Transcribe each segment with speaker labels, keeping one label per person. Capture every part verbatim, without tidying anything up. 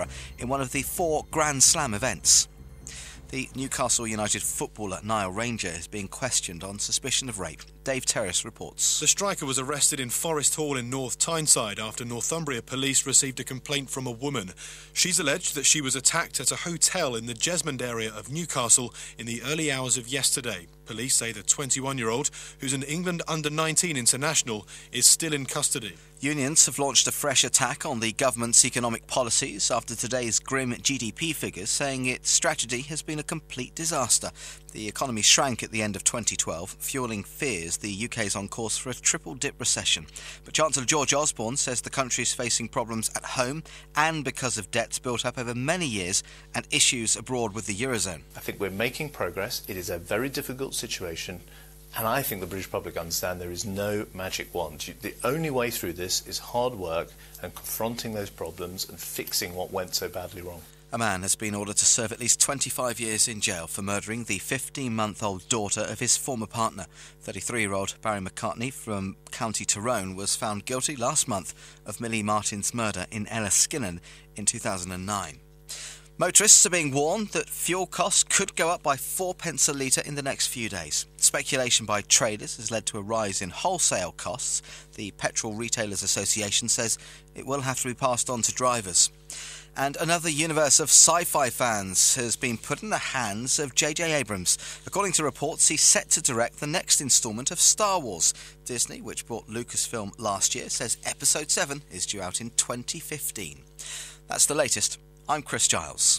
Speaker 1: Peterborough in one of the four Grand Slam events. The Newcastle United footballer Niall Ranger is being questioned on suspicion of rape. Dave Terrace reports.
Speaker 2: The striker was arrested in Forest Hall in North Tyneside after Northumbria police received a complaint from a woman. She's alleged that she was attacked at a hotel in the Jesmond area of Newcastle in the early hours of yesterday. Police say the twenty-one-year-old, who's an England under nineteen international, is still in custody.
Speaker 1: Unions have launched a fresh attack on the government's economic policies after today's grim G D P figures, saying its strategy has been a complete disaster. The economy shrank at the end of twenty twelve, fuelling fears the U K is on course for a triple-dip recession. But Chancellor George Osborne says the country is facing problems at home and because of debts built up over many years and issues abroad with the Eurozone.
Speaker 3: I think we're making progress. It is a very difficult situation. And I think the British public understand there is no magic wand. The only way through this is hard work and confronting those problems and fixing what went so badly wrong.
Speaker 1: A man has been ordered to serve at least twenty-five years in jail for murdering the fifteen-month-old daughter of his former partner. thirty-three-year-old Barry McCartney from County Tyrone was found guilty last month of Millie Martin's murder in Enniskillen in two thousand nine. Motorists are being warned that fuel costs could go up by four pence a litre in the next few days. Speculation by traders has led to a rise in wholesale costs. The Petrol Retailers Association says it will have to be passed on to drivers. And another universe of sci-fi fans has been put in the hands of J J Abrams. According to reports, he's set to direct the next instalment of Star Wars. Disney, which bought Lucasfilm last year, says Episode seven is due out in twenty fifteen. That's the latest. I'm Chris Giles.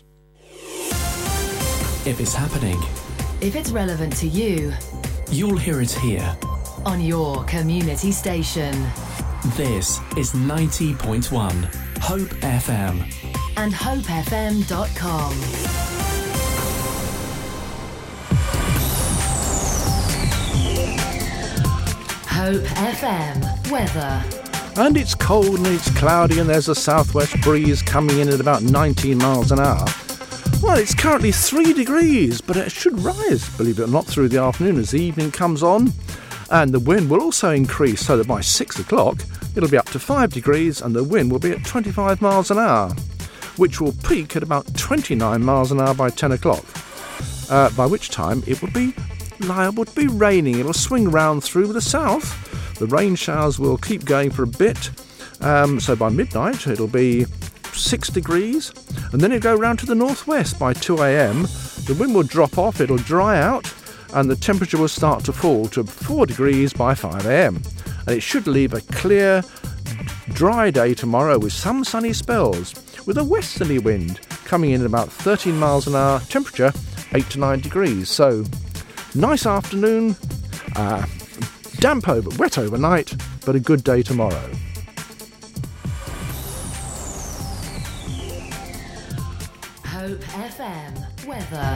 Speaker 4: If it's happening,
Speaker 5: if it's relevant to you,
Speaker 4: you'll hear it here
Speaker 5: on your community station.
Speaker 4: This is ninety point one Hope F M
Speaker 5: and hope f m dot com. Hope F M weather.
Speaker 6: And it's cold and it's cloudy and there's a southwest breeze coming in at about nineteen miles an hour. Well, it's currently three degrees, but it should rise, believe it or not, through the afternoon as the evening comes on. And the wind will also increase so that by six o'clock it'll be up to five degrees and the wind will be at twenty-five miles an hour, which will peak at about twenty-nine miles an hour by ten o'clock, uh, by which time it will be liable to be raining. It'll swing round through the south. The rain showers will keep going for a bit, um, so by midnight it'll be six degrees, and then it'll go round to the northwest by two a.m. The wind will drop off, it'll dry out, and the temperature will start to fall to four degrees by five a.m. And it should leave a clear, dry day tomorrow with some sunny spells, with a westerly wind coming in at about thirteen miles an hour, temperature eight to nine degrees. So, nice afternoon, uh, damp over, wet overnight, but a good day tomorrow.
Speaker 5: Hope F M weather.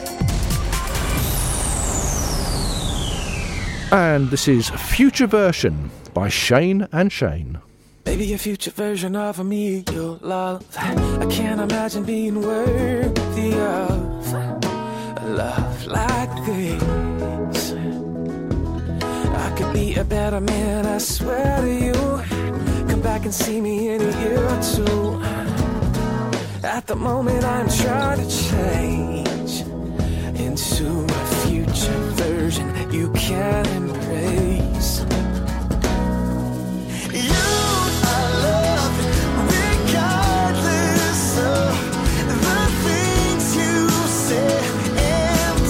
Speaker 6: And this is Future Version by Shane and Shane.
Speaker 7: Maybe a future version of me you'll love. I can't imagine being worthy of a love like this. I could be a better man, I swear to you. Come back and see me in a year or two. At the moment I'm trying to change into a future version you can embrace. You I love regardless of the things you said and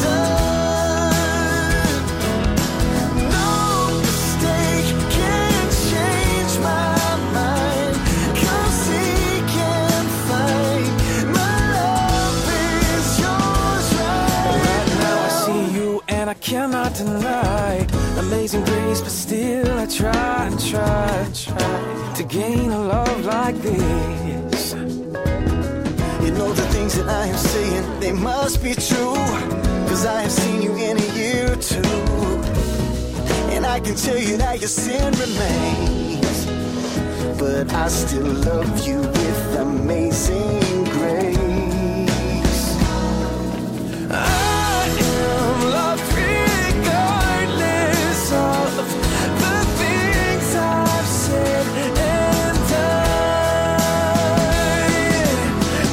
Speaker 7: done. No mistake can change my mind, 'cause he can find my love is yours right. Right now I see you and I cannot deny amazing grace, but still I try and try and try to gain a love like this. You know the things that I am saying, they must be true, 'cause I have seen you in a year or two. And I can tell you that your sin remains, but I still love you with amazing grace. I am loved regardless of the things I've said and done.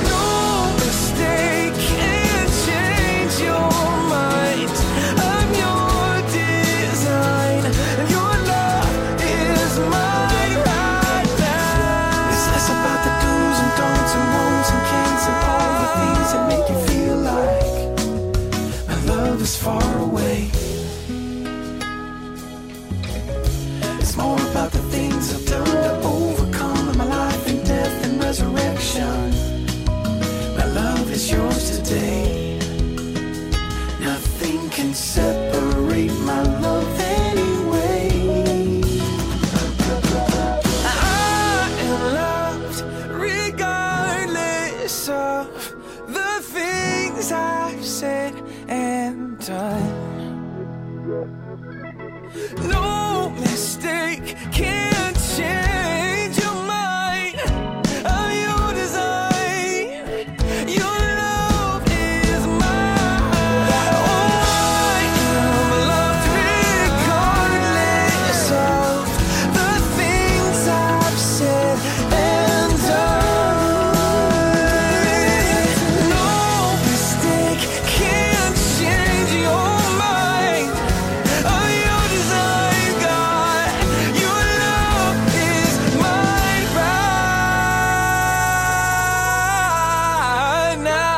Speaker 7: day. Nothing can separate my love anyway. I am loved regardless of the things I've said and done. No mistake can change your mind of your design. Your love is mine. Oh, I am loved regardless of the things I've said and done. No mistake can change your mind of your design, God. Your love is mine right now.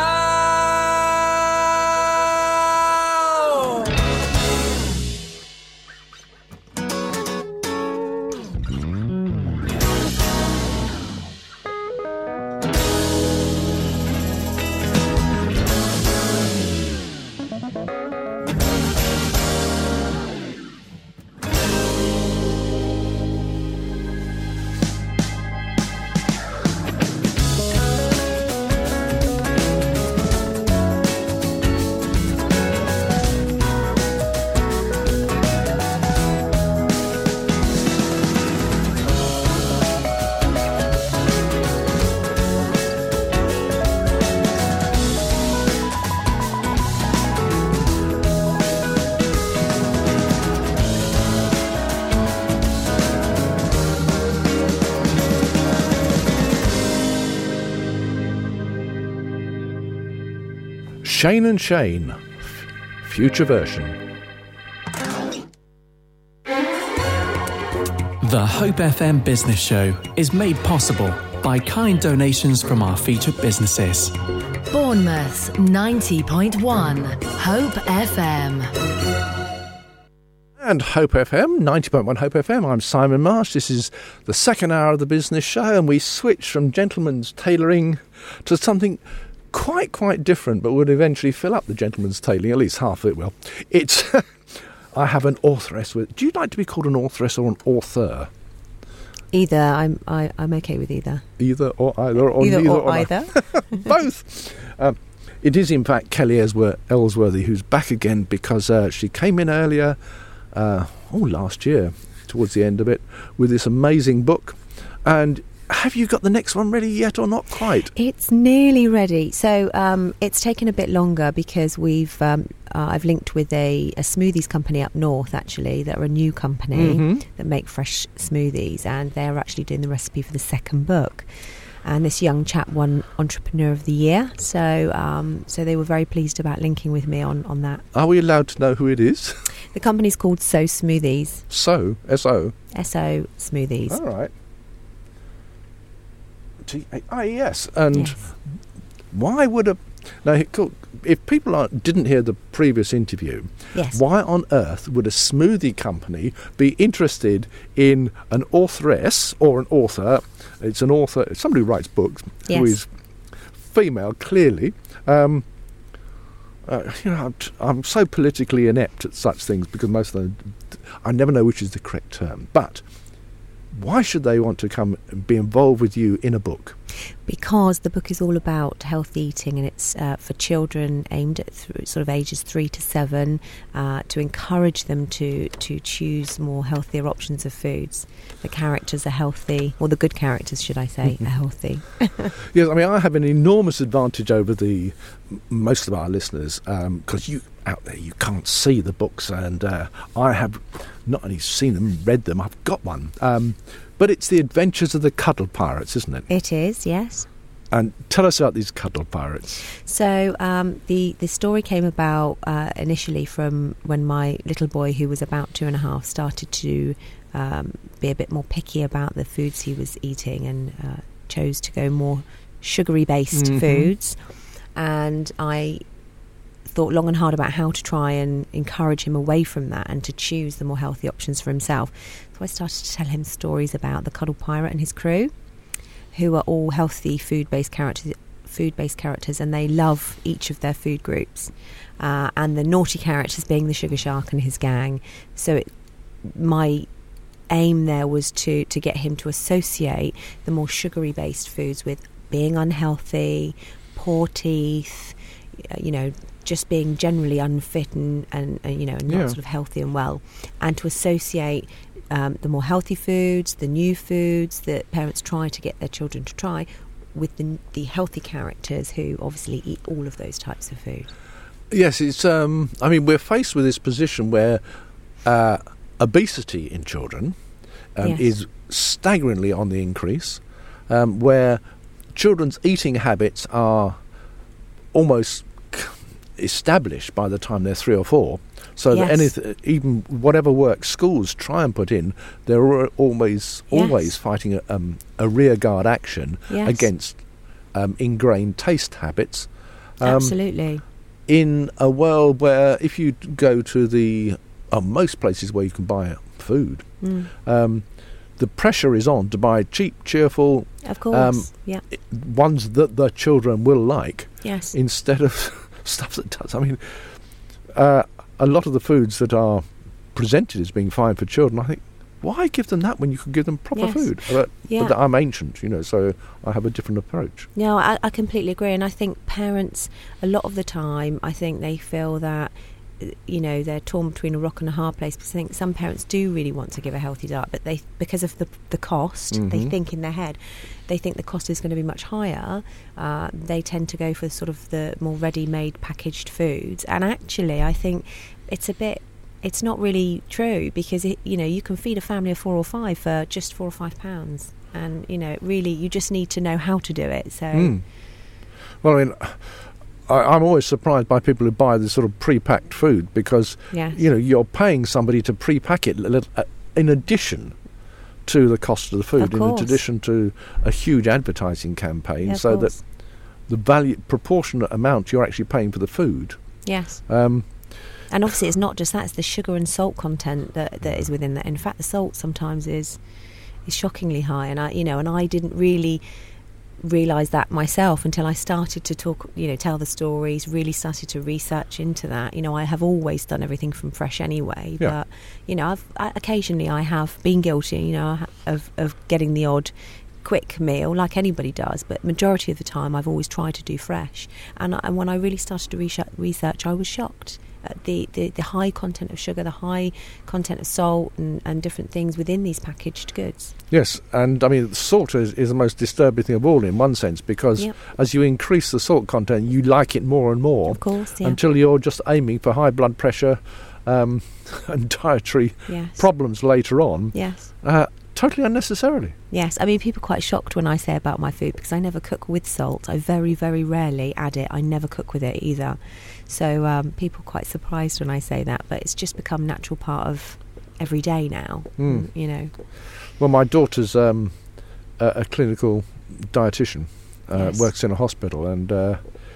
Speaker 6: Shane and Shane, f- future version.
Speaker 4: The Hope F M Business Show is made possible by kind donations from our featured businesses.
Speaker 5: Bournemouth ninety point one Hope F M.
Speaker 6: And Hope F M, ninety point one Hope F M. I'm Simon Marsh. This is the second hour of the business show, and we switch from gentleman's tailoring to something quite, quite different, but would eventually fill up the gentleman's tailoring, at least half of it will. It's, I have an authoress with, do you like to be called an authoress or an author?
Speaker 8: Either. I'm I, I'm okay with either.
Speaker 6: Either or either or
Speaker 8: Either
Speaker 6: neither
Speaker 8: or
Speaker 6: or
Speaker 8: either.
Speaker 6: Both. Um, it is, in fact, Kelly Eswer- Ellsworthy who's back again because uh, she came in earlier, uh, oh, last year, towards the end of it, with this amazing book. And have you got the next one ready yet or not quite?
Speaker 8: It's nearly ready. So um, it's taken a bit longer because we've um, uh, I've linked with a, a smoothies company up north, actually, that are a new company
Speaker 6: Mhm.
Speaker 8: that make fresh smoothies, and they're actually doing the recipe for the second book. And this young chap won Entrepreneur of the Year, so um, so they were very pleased about linking with me on, on that.
Speaker 6: Are we allowed to know who it is?
Speaker 8: The company's called So Smoothies,
Speaker 6: So, S O.
Speaker 8: S O Smoothies.
Speaker 6: All right. T A I E S. And
Speaker 8: Yes.
Speaker 6: why would a... Now, if people aren't, didn't hear the previous interview,
Speaker 8: Yes.
Speaker 6: why on earth would a smoothie company be interested in an authoress or an author? It's an author, somebody who writes books, who
Speaker 8: Yes.
Speaker 6: is female, clearly. Um, uh, you know, I'm, t- I'm so politically inept at such things because most of them, I never know which is the correct term. But why should they want to come and be involved with you in a book?
Speaker 8: Because the book is all about healthy eating, and it's uh, for children aimed at th- sort of ages three to seven, uh, to encourage them to to choose more healthier options of foods. The characters are healthy, or the good characters, should I say, are healthy.
Speaker 6: Yes, I mean, I have an enormous advantage over the m- most of our listeners because you out there, you can't see the books, and uh, I have not only seen them, read them, I've got one. Um, but it's the Adventures of the Cuddle Pirates, isn't it?
Speaker 8: It is, yes.
Speaker 6: And tell us about these Cuddle Pirates.
Speaker 8: So um, the the story came about uh, initially from when my little boy, who was about two and a half, started to um, be a bit more picky about the foods he was eating, and uh, chose to go more sugary-based
Speaker 6: Mhm.
Speaker 8: foods. And I thought long and hard about how to try and encourage him away from that and to choose the more healthy options for himself. So I started to tell him stories about the Cuddle Pirate and his crew, who are all healthy food-based characters food-based characters, and they love each of their food groups. Uh, and the naughty characters being the Sugar Shark and his gang. So it, my aim there was to, to get him to associate the more sugary-based foods with being unhealthy, poor teeth, you know, just being generally unfit and, and, and you know, not
Speaker 6: Yeah.
Speaker 8: sort of healthy and well, and to associate um, the more healthy foods, the new foods that parents try to get their children to try, with the, the healthy characters who obviously eat all of those types of food.
Speaker 6: Yes, it's. Um, I mean, we're faced with this position where uh, obesity in children um,
Speaker 8: Yes.
Speaker 6: is staggeringly on the increase, um, where children's eating habits are almost established by the time they're three or four, so
Speaker 8: Yes.
Speaker 6: that anything, even whatever work schools try and put in, they're al- always
Speaker 8: Yes.
Speaker 6: always fighting a, um, a rearguard action
Speaker 8: Yes.
Speaker 6: against um, ingrained taste habits. Um,
Speaker 8: Absolutely.
Speaker 6: in a world where if you go to the uh, most places where you can buy food,
Speaker 8: Mm.
Speaker 6: um, the pressure is on to buy cheap, cheerful
Speaker 8: Of course.
Speaker 6: um,
Speaker 8: yeah.
Speaker 6: ones that the children will like,
Speaker 8: Yes.
Speaker 6: instead of stuff that does. I mean, uh, a lot of the foods that are presented as being fine for children, I think, why give them that when you could give them proper
Speaker 8: Yes.
Speaker 6: food? But,
Speaker 8: Yeah.
Speaker 6: but I'm ancient, you know, so I have a different approach.
Speaker 8: No, I, I completely agree, and I think parents, a lot of the time, I think they feel that, uh, you know, they're torn between a rock and a hard place. Because I think some parents do really want to give a healthy diet, but they, because of the the cost, they
Speaker 6: Mhm.
Speaker 8: think in their head, they think the cost is going to be much higher. Uh, they tend to go for sort of the more ready-made packaged foods, and actually, I think it's a bit. It's not really true, because it, you know, you can feed a family of four or five for just four or five pounds, and you know, really, you just need to know how to do it. So,
Speaker 6: Mm. Well, I mean, I, I'm always surprised by people who buy this sort of pre-packed food, because
Speaker 8: yes.
Speaker 6: you know you're paying somebody to pre-pack it li- li- uh, in addition to the cost of the food,
Speaker 8: Of
Speaker 6: in
Speaker 8: course.
Speaker 6: addition to a huge advertising campaign,
Speaker 8: Yeah, of
Speaker 6: so
Speaker 8: course.
Speaker 6: that the value proportionate amount you're actually paying for the food.
Speaker 8: Yes.
Speaker 6: Um,
Speaker 8: And obviously, it's not just that; it's the sugar and salt content that, that is within that. In fact, the salt sometimes is is shockingly high, and I, you know, and I didn't really realise that myself until I started to talk, you know, tell the stories. Really started to research into that. You know, I have always done everything from fresh anyway,
Speaker 6: Yeah.
Speaker 8: but you know, I've I, occasionally I have been guilty, you know, of of getting the odd quick meal like anybody does, but majority of the time I've always tried to do fresh. And, I, and when I really started to research, research I was shocked at the, the, the high content of sugar, the high content of salt and, and different things within these packaged goods.
Speaker 6: yes, and I mean, salt is, is the most disturbing thing of all in one sense, because
Speaker 8: Yep.
Speaker 6: as you increase the salt content, you like it more and more,
Speaker 8: Of course, yeah.
Speaker 6: until you're just aiming for high blood pressure um, and dietary
Speaker 8: yes.
Speaker 6: problems later on,
Speaker 8: Yes.
Speaker 6: uh, totally unnecessarily.
Speaker 8: Yes, I mean, people are quite shocked when I say about my food, because I never cook with salt. I very, very rarely add it. I never cook with it either. So um, people are quite surprised when I say that, but it's just become a natural part of every day now,
Speaker 6: Mm.
Speaker 8: you know.
Speaker 6: Well, my daughter's um, a, a clinical dietitian, uh,
Speaker 8: Yes.
Speaker 6: works in a hospital, and uh,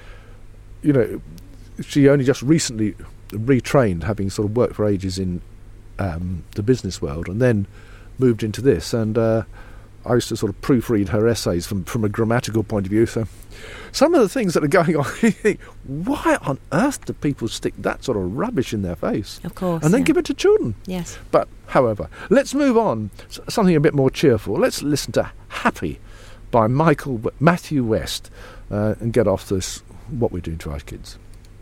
Speaker 6: you know, she only just recently retrained, having sort of worked for ages in um, the business world, and then moved into this. And uh, I used to sort of proofread her essays from from a grammatical point of view. So some of the things that are going on, you think, why on earth do people stick that sort of rubbish in their face
Speaker 8: Of course.
Speaker 6: and then
Speaker 8: yeah.
Speaker 6: give it to children?
Speaker 8: Yes.
Speaker 6: But, however, let's move on. S- something a bit more cheerful. Let's listen to Happy by Michael w- Matthew West uh, and get off this, what we're doing to our kids.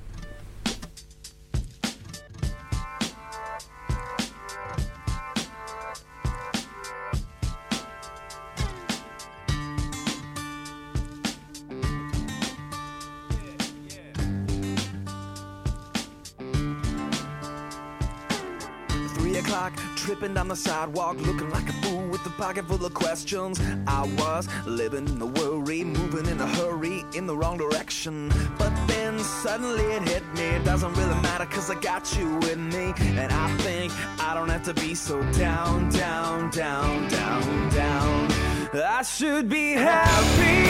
Speaker 7: Three o'clock, tripping down the sidewalk, looking like a fool with a pocket full of questions. I was living in a worry, moving in a hurry, in the wrong direction. But then suddenly it hit me, it doesn't really matter cause I got you with me. And I think I don't have to be so down, down, down, down, down. I should be happy.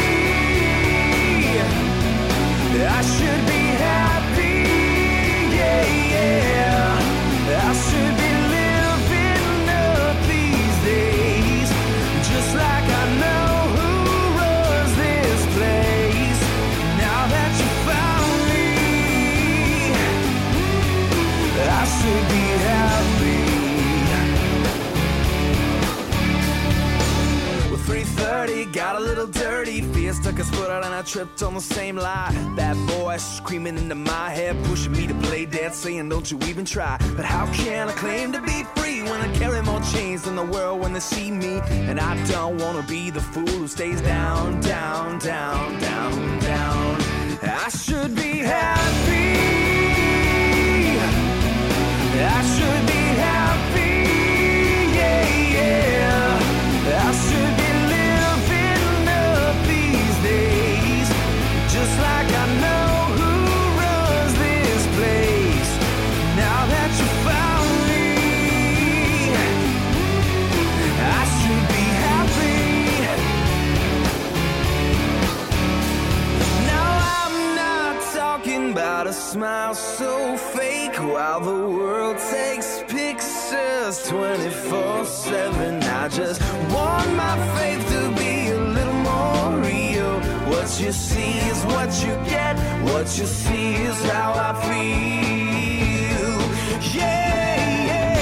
Speaker 7: I should be happy, yeah, yeah. I should be living up these days, just like I know who runs this place.
Speaker 9: I tripped on the same lie. That voice screaming into my head, pushing me to play dead, saying don't you even try. But how can I claim to be free when I carry more chains than the world when they see me? And I don't wanna be the fool who stays down, down, down, down, down. I should be happy. I should be happy. Yeah, yeah. I should be living up these days, just like I know who runs this place. Now that you found me, I should be happy. Now I'm not talking about a smile so fake while the world takes pictures twenty-four seven. I just want my faith to be a little more real. What you see is what you get. What you see is how I feel. Yeah, yeah.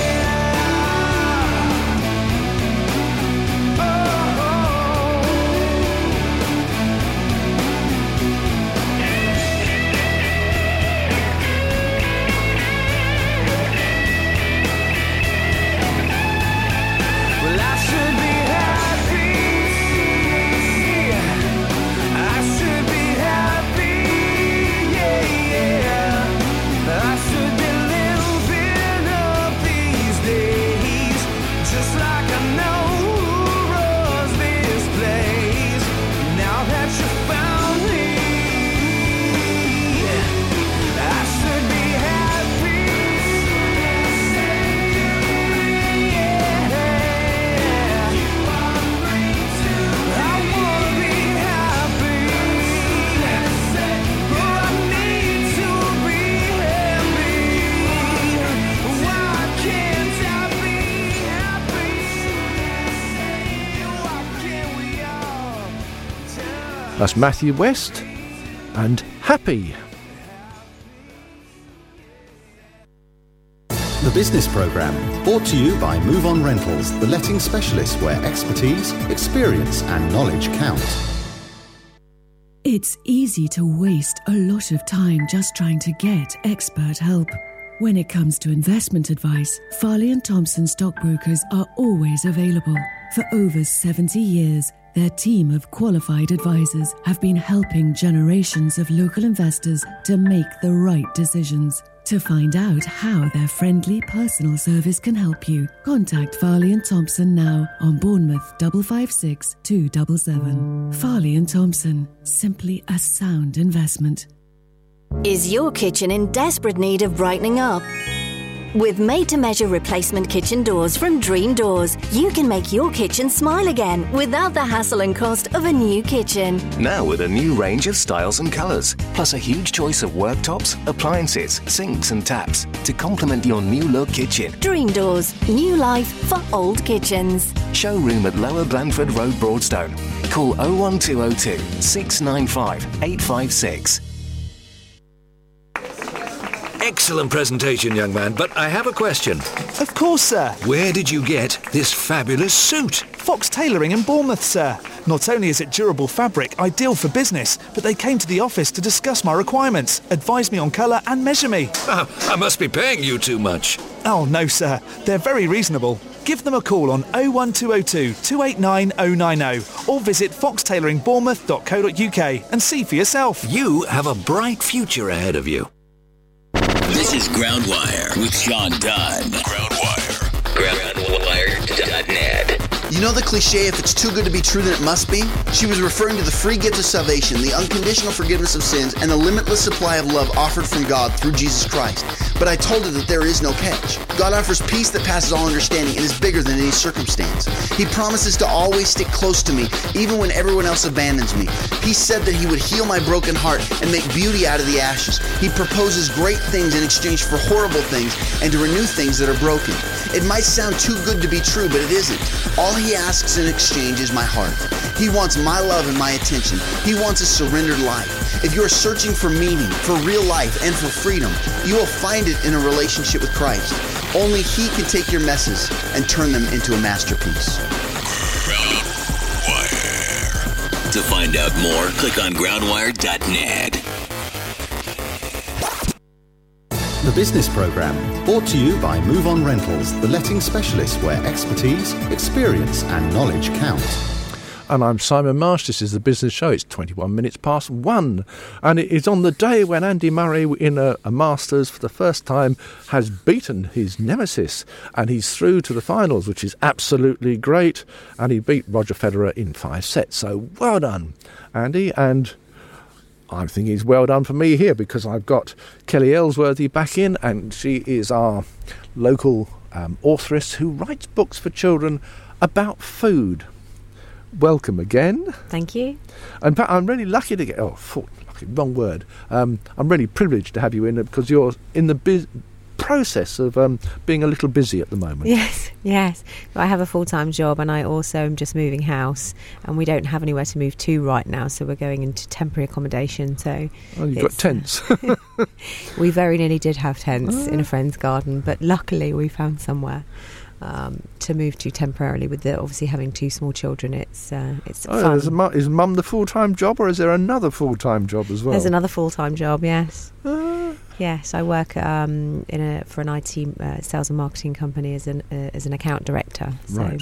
Speaker 6: That's Matthew West and Happy.
Speaker 10: The Business Programme, brought to you by Move On Rentals, the letting specialists where expertise, experience and knowledge count.
Speaker 11: It's easy to waste a lot of time just trying to get expert help. When it comes to investment advice, Farley and Thompson stockbrokers are always available. For over seventy years, their team of qualified advisors have been helping generations of local investors to make the right decisions. To find out how their friendly personal service can help you, contact Farley and Thompson now on Bournemouth five five six two seven seven. Farley and Thompson, simply a sound investment.
Speaker 12: Is your kitchen in desperate need of brightening up? With made-to-measure replacement kitchen doors from Dream Doors, you can make your kitchen smile again without the hassle and cost of a new kitchen.
Speaker 13: Now with a new range of styles and colours, plus a huge choice of worktops, appliances, sinks and taps to complement your new look kitchen.
Speaker 12: Dream Doors, new life for old kitchens.
Speaker 13: Showroom at Lower Blandford Road, Broadstone. Call oh one two oh two, six nine five, eight five six.
Speaker 14: Excellent presentation, young man, but I have a question.
Speaker 15: Of course, sir.
Speaker 14: Where did you get this fabulous suit?
Speaker 15: Fox Tailoring in Bournemouth, sir. Not only is it durable fabric, ideal for business, but they came to the office to discuss my requirements, advise me on colour and measure me.
Speaker 14: Oh, I must be paying you too much.
Speaker 15: Oh, no, sir. They're very reasonable. Give them a call on oh one two oh two, two eight nine oh nine oh or visit fox tailoring bournemouth dot co dot uk and see for yourself.
Speaker 14: You have a bright future ahead of you.
Speaker 16: This is Groundwire with Sean Dunn. Groundwire. Groundwire dot net.
Speaker 17: You know the cliche, if it's too good to be true, then it must be? She was referring to the free gift of salvation, the unconditional forgiveness of sins, and the limitless supply of love offered from God through Jesus Christ. But I told her that there is no catch. God offers peace that passes all understanding and is bigger than any circumstance. He promises to always stick close to me, even when everyone else abandons me. He said that he would heal my broken heart and make beauty out of the ashes. He proposes great things in exchange for horrible things and to renew things that are broken. It might sound too good to be true, but it isn't. All he asks in exchange is my heart. He wants my love and my attention. He wants a surrendered life. If you're searching for meaning, for real life, and for freedom, you will find it in a relationship with Christ. Only He can take your messes and turn them into a masterpiece.
Speaker 16: Groundwire. To find find out more, click on groundwire dot net.
Speaker 10: The Business Programme, brought to you by Move On Rentals, the letting specialist where expertise, experience and knowledge count.
Speaker 6: And I'm Simon Marsh. This is The Business Show. It's twenty-one minutes past one. And it is on the day when Andy Murray, in a, a Masters for the first time, has beaten his nemesis. And he's through to the finals, which is absolutely great. And he beat Roger Federer in five sets. So well done, Andy. And I'm thinking it's well done for me here, because I've got Kelly Ellsworthy back in, and she is our local um, authoress who writes books for children about food. Welcome again.
Speaker 8: Thank you.
Speaker 6: And Pat, I'm really lucky to get... Oh, fuck, lucky, wrong word. Um, I'm really privileged to have you in, because you're in the biz- process of um, being a little busy at the moment.
Speaker 8: Yes, yes. I have a full-time job, and I also am just moving house, and we don't have anywhere to move to right now, so we're going into temporary accommodation. So
Speaker 6: oh, you've got tents.
Speaker 8: We very nearly did have tents oh. in a friend's garden, but luckily we found somewhere Um, to move to temporarily. With the obviously having two small children, it's uh, it's
Speaker 6: oh,
Speaker 8: fun.
Speaker 6: Is, a mu- is mum the full-time job, or is there another full-time job as well?
Speaker 8: There's another full-time job, yes.
Speaker 6: Uh.
Speaker 8: Yes, I work um, in a for an I T uh, sales and marketing company as an uh, as an account director. So.
Speaker 6: Right.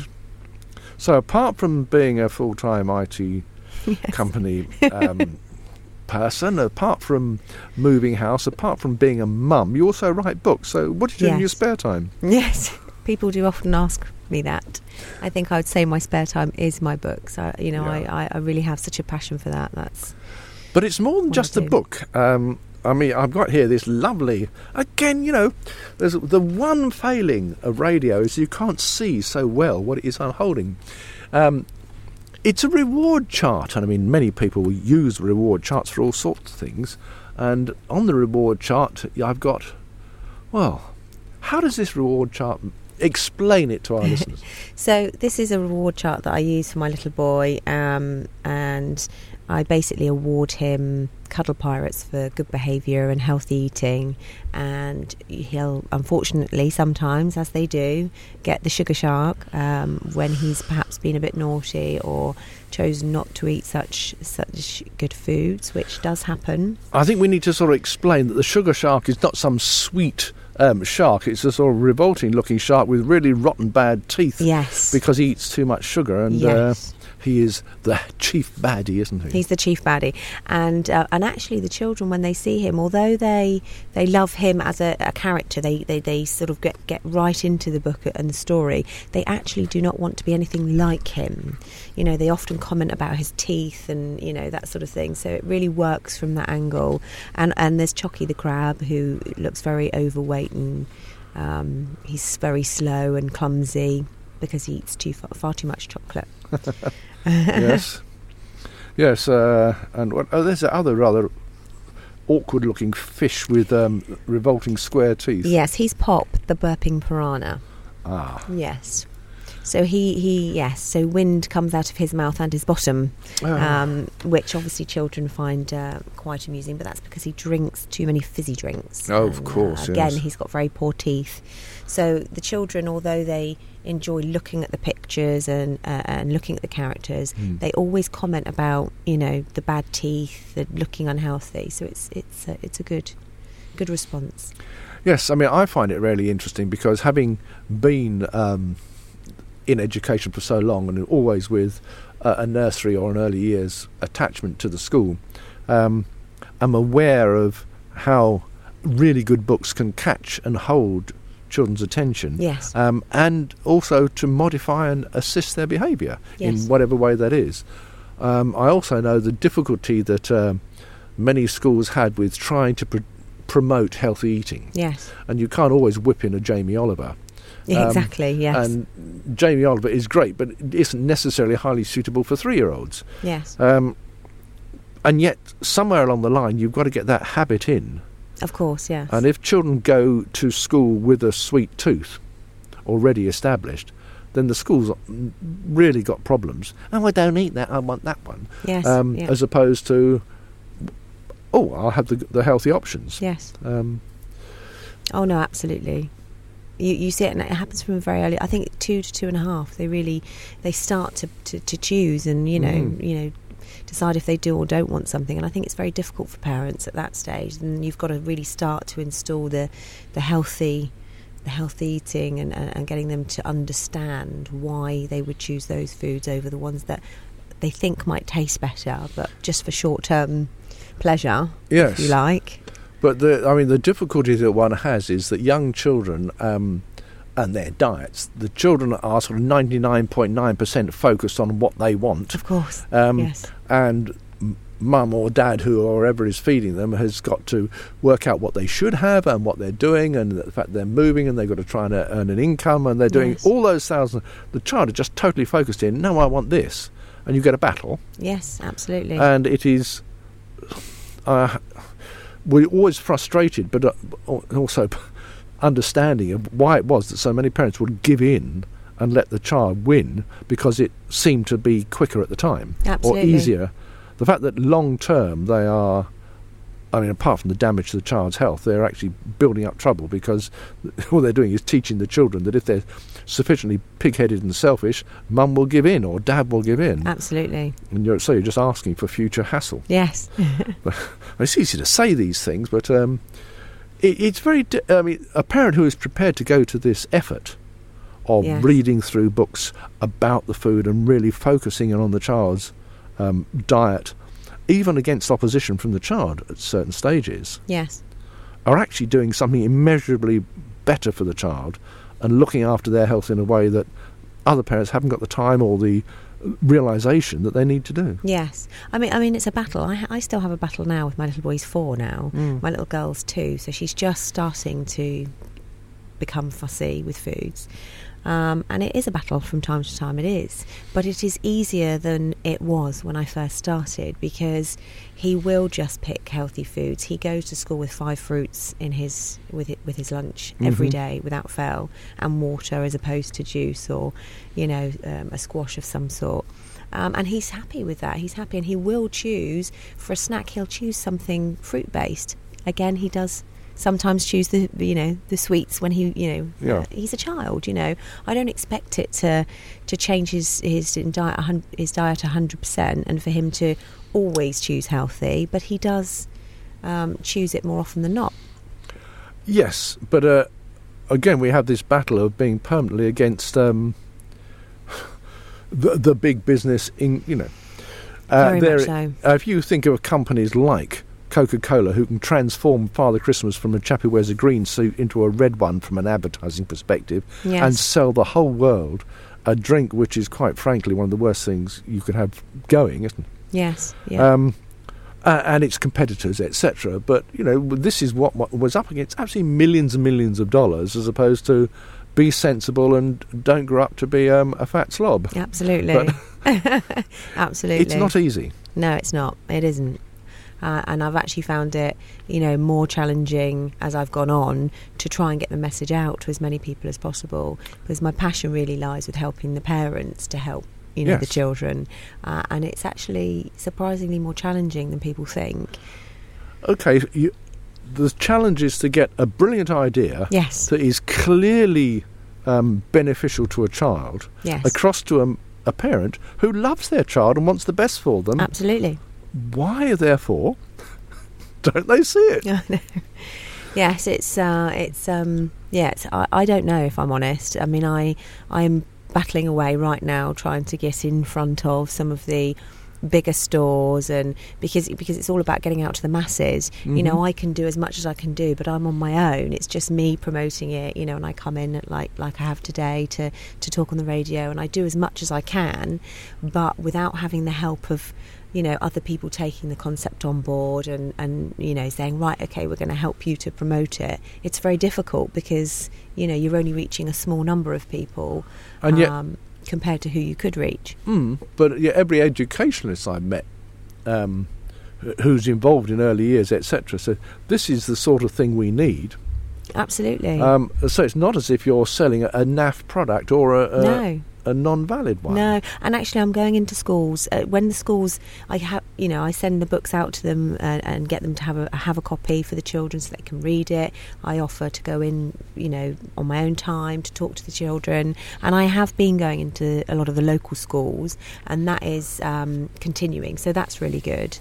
Speaker 6: So apart from being a full-time I T yes. company um, person, apart from moving house, apart from being a mum, you also write books. So what do you do
Speaker 8: yes.
Speaker 6: in your spare time?
Speaker 8: Yes. People do often ask me that. I think I would say my spare time is my books. I, you know, yeah. I, I really have such a passion for that. That's.
Speaker 6: But it's more than just a book. Um, I mean, I've got here this lovely. Again, you know, there's the one failing of radio is you can't see so well what it is I'm holding. Um, it's a reward chart, and I mean, many people use reward charts for all sorts of things. And on the reward chart, I've got, well, how does this reward chart? Explain it to our listeners.
Speaker 8: So this is a reward chart that I use for my little boy, um, and I basically award him Cuddle Pirates for good behaviour and healthy eating, and he'll unfortunately sometimes, as they do, get the Sugar Shark um, when he's perhaps been a bit naughty or chosen not to eat such such good foods, which does happen.
Speaker 6: I think we need to sort of explain that the Sugar Shark is not some sweet Um, shark. It's a sort of revolting looking shark with really rotten bad teeth.
Speaker 8: Yes.
Speaker 6: Because he eats too much sugar, and
Speaker 8: yes.
Speaker 6: uh, he is the chief baddie, isn't he?
Speaker 8: He's the chief baddie. And uh, and actually the children, when they see him, although they they love him as a, a character, they, they, they sort of get, get right into the book and the story, they actually do not want to be anything like him. You know, they often comment about his teeth and, you know, that sort of thing. So it really works from that angle. And, and there's Chocky the crab, who looks very overweight, and um, he's very slow and clumsy because he eats too far, far too much chocolate.
Speaker 6: Yes, yes, uh, and what, oh, there's other rather awkward-looking fish with um, revolting square teeth.
Speaker 8: Yes, he's Pop, the burping piranha.
Speaker 6: Ah,
Speaker 8: yes. So he, he yes, so wind comes out of his mouth and his bottom,
Speaker 6: oh.
Speaker 8: um, which obviously children find uh, quite amusing, but that's because he drinks too many fizzy drinks.
Speaker 6: Oh,
Speaker 8: and,
Speaker 6: of course,
Speaker 8: uh, Again,
Speaker 6: yes.
Speaker 8: he's got very poor teeth. So the children, although they enjoy looking at the pictures and uh, and looking at the characters,
Speaker 6: mm.
Speaker 8: they always comment about, you know, the bad teeth, the looking unhealthy. So it's it's a, it's a good good response.
Speaker 6: Yes, I mean, I find it really interesting because having been um, in education for so long and always with uh, a nursery or an early years attachment to the school, um, I'm aware of how really good books can catch and hold children's attention,
Speaker 8: yes,
Speaker 6: um, and also to modify and assist their behaviour
Speaker 8: yes.
Speaker 6: in whatever way that is. Um, I also know the difficulty that uh, many schools had with trying to pr- promote healthy eating.
Speaker 8: Yes,
Speaker 6: and you can't always whip in a Jamie Oliver.
Speaker 8: Yeah,
Speaker 6: um,
Speaker 8: exactly. Yes,
Speaker 6: and Jamie Oliver is great, but it isn't necessarily highly suitable for three-year-olds.
Speaker 8: Yes,
Speaker 6: um, and yet somewhere along the line you've got to get that habit in.
Speaker 8: Of course, yes.
Speaker 6: And if children go to school with a sweet tooth already established, then the school's really got problems. Oh, I don't eat that, I want that one.
Speaker 8: Yes,
Speaker 6: um,
Speaker 8: yeah.
Speaker 6: As opposed to, oh, I'll have the, the healthy options.
Speaker 8: Yes.
Speaker 6: Um,
Speaker 8: oh, no, absolutely. You you see it, and it happens from a very early. I think two to two and a half. They really they start to, to, to choose, and you know
Speaker 6: mm.
Speaker 8: you know decide if they do or don't want something. And I think it's very difficult for parents at that stage. And you've got to really start to install the the healthy, the healthy eating, and, and, and getting them to understand why they would choose those foods over the ones that they think might taste better, but just for short-term pleasure,
Speaker 6: yes.
Speaker 8: if you like.
Speaker 6: But the, I mean, the difficulty that one has is that young children um, and their diets, the children are sort of ninety-nine point nine percent focused on what they want.
Speaker 8: Of course,
Speaker 6: um,
Speaker 8: yes.
Speaker 6: And mum or dad, whoever is feeding them, has got to work out what they should have and what they're doing, and the fact they're moving and they've got to try and earn an income, and they're doing
Speaker 8: Yes.
Speaker 6: all those thousands. The child is just totally focused in, no, I want this. And you get a battle.
Speaker 8: Yes, absolutely.
Speaker 6: And it is... Uh, we're always frustrated, but uh, also understanding of why it was that so many parents would give in and let the child win because it seemed to be quicker at the time.
Speaker 8: Absolutely.
Speaker 6: Or easier. The fact that long term they are, I mean, apart from the damage to the child's health, they're actually building up trouble because all they're doing is teaching the children that if they're sufficiently pig-headed and selfish, mum will give in or dad will give in.
Speaker 8: Absolutely.
Speaker 6: And you're, so you're just asking for future hassle.
Speaker 8: Yes.
Speaker 6: It's easy to say these things, but um, it, it's very... Di- I mean, a parent who is prepared to go to this effort of
Speaker 8: Yes.
Speaker 6: reading through books about the food and really focusing on the child's um, diet, even against opposition from the child at certain stages,
Speaker 8: Yes.
Speaker 6: are actually doing something immeasurably better for the child and looking after their health in a way that other parents haven't got the time or the realisation that they need to do.
Speaker 8: Yes. I mean, I mean, it's a battle. I, I still have a battle now with my little boy. He's four now.
Speaker 6: Mm.
Speaker 8: My little girl's two, so she's just starting to become fussy with foods. Um, and it is a battle from time to time, it is. But it is easier than it was when I first started because he will just pick healthy foods. He goes to school with five fruits in his with it, with his lunch every
Speaker 6: Mhm.
Speaker 8: day without fail, and water as opposed to juice or, you know, um, a squash of some sort. Um, and he's happy with that. He's happy, and he will choose for a snack. He'll choose something fruit based. Again, he does sometimes choose the you know the sweets when he you know
Speaker 6: Yeah.
Speaker 8: uh, he's a child. You know, I don't expect it to to change his his diet a hun- his diet a hundred percent, and for him to always choose healthy. But he does um, choose it more often than not.
Speaker 6: Yes, but uh, again, we have this battle of being permanently against um, the, the big business. In you know, uh,
Speaker 8: Very
Speaker 6: there-
Speaker 8: much so.
Speaker 6: uh, if you think of companies like Coca-Cola, who can transform Father Christmas from a chap who wears a green suit into a red one from an advertising perspective,
Speaker 8: Yes.
Speaker 6: and sell the whole world a drink which is quite frankly one of the worst things you could have going, isn't it?
Speaker 8: Yes. Yeah.
Speaker 6: Um, uh, and its competitors, et cetera. But you know, this is what, what was up against absolutely millions and millions of dollars, as opposed to be sensible and don't grow up to be um, a fat slob.
Speaker 8: Absolutely.
Speaker 6: But
Speaker 8: Absolutely.
Speaker 6: it's not easy.
Speaker 8: No, it's not. It isn't. Uh, and I've actually found it, you know, more challenging as I've gone on to try and get the message out to as many people as possible, because my passion really lies with helping the parents to help, you know,
Speaker 6: Yes.
Speaker 8: the children. Uh, and it's actually surprisingly more challenging than people think.
Speaker 6: Okay, you, the challenge is to get a brilliant idea
Speaker 8: Yes.
Speaker 6: that is clearly um, beneficial to a child
Speaker 8: Yes.
Speaker 6: across to a, a parent who loves their child and wants the best for them.
Speaker 8: Absolutely.
Speaker 6: Why, therefore, don't they see it?
Speaker 8: Yes, it's uh, it's um, yeah. It's, I, I don't know if I'm honest. I mean, I I'm battling away right now trying to get in front of some of the bigger stores, and because because it's all about getting out to the masses. You know,
Speaker 6: Mhm.
Speaker 8: I can do as much as I can do, but I'm on my own. It's just me promoting it. You know, and I come in at like like I have today to to talk on the radio, and I do as much as I can, but without having the help of, you know, other people taking the concept on board and, and you know, saying, right, okay, we're going to help you to promote it. It's very difficult because, you know, you're only reaching a small number of people
Speaker 6: And yet-
Speaker 8: um, compared to who you could reach.
Speaker 6: Mm, but yeah, every educationalist I've met um, wh- who's involved in early years, et cetera, said this is the sort of thing we need.
Speaker 8: Absolutely.
Speaker 6: Um, so it's not as if you're selling a, a naff product or a, a,
Speaker 8: No.
Speaker 6: a non-valid one.
Speaker 8: No, and actually, I'm going into schools. Uh, when the schools, I have, you know, I send the books out to them and, and get them to have a have a copy for the children so they can read it. I offer to go in, you know, on my own time to talk to the children, and I have been going into a lot of the local schools, and that is um, continuing. So that's really good.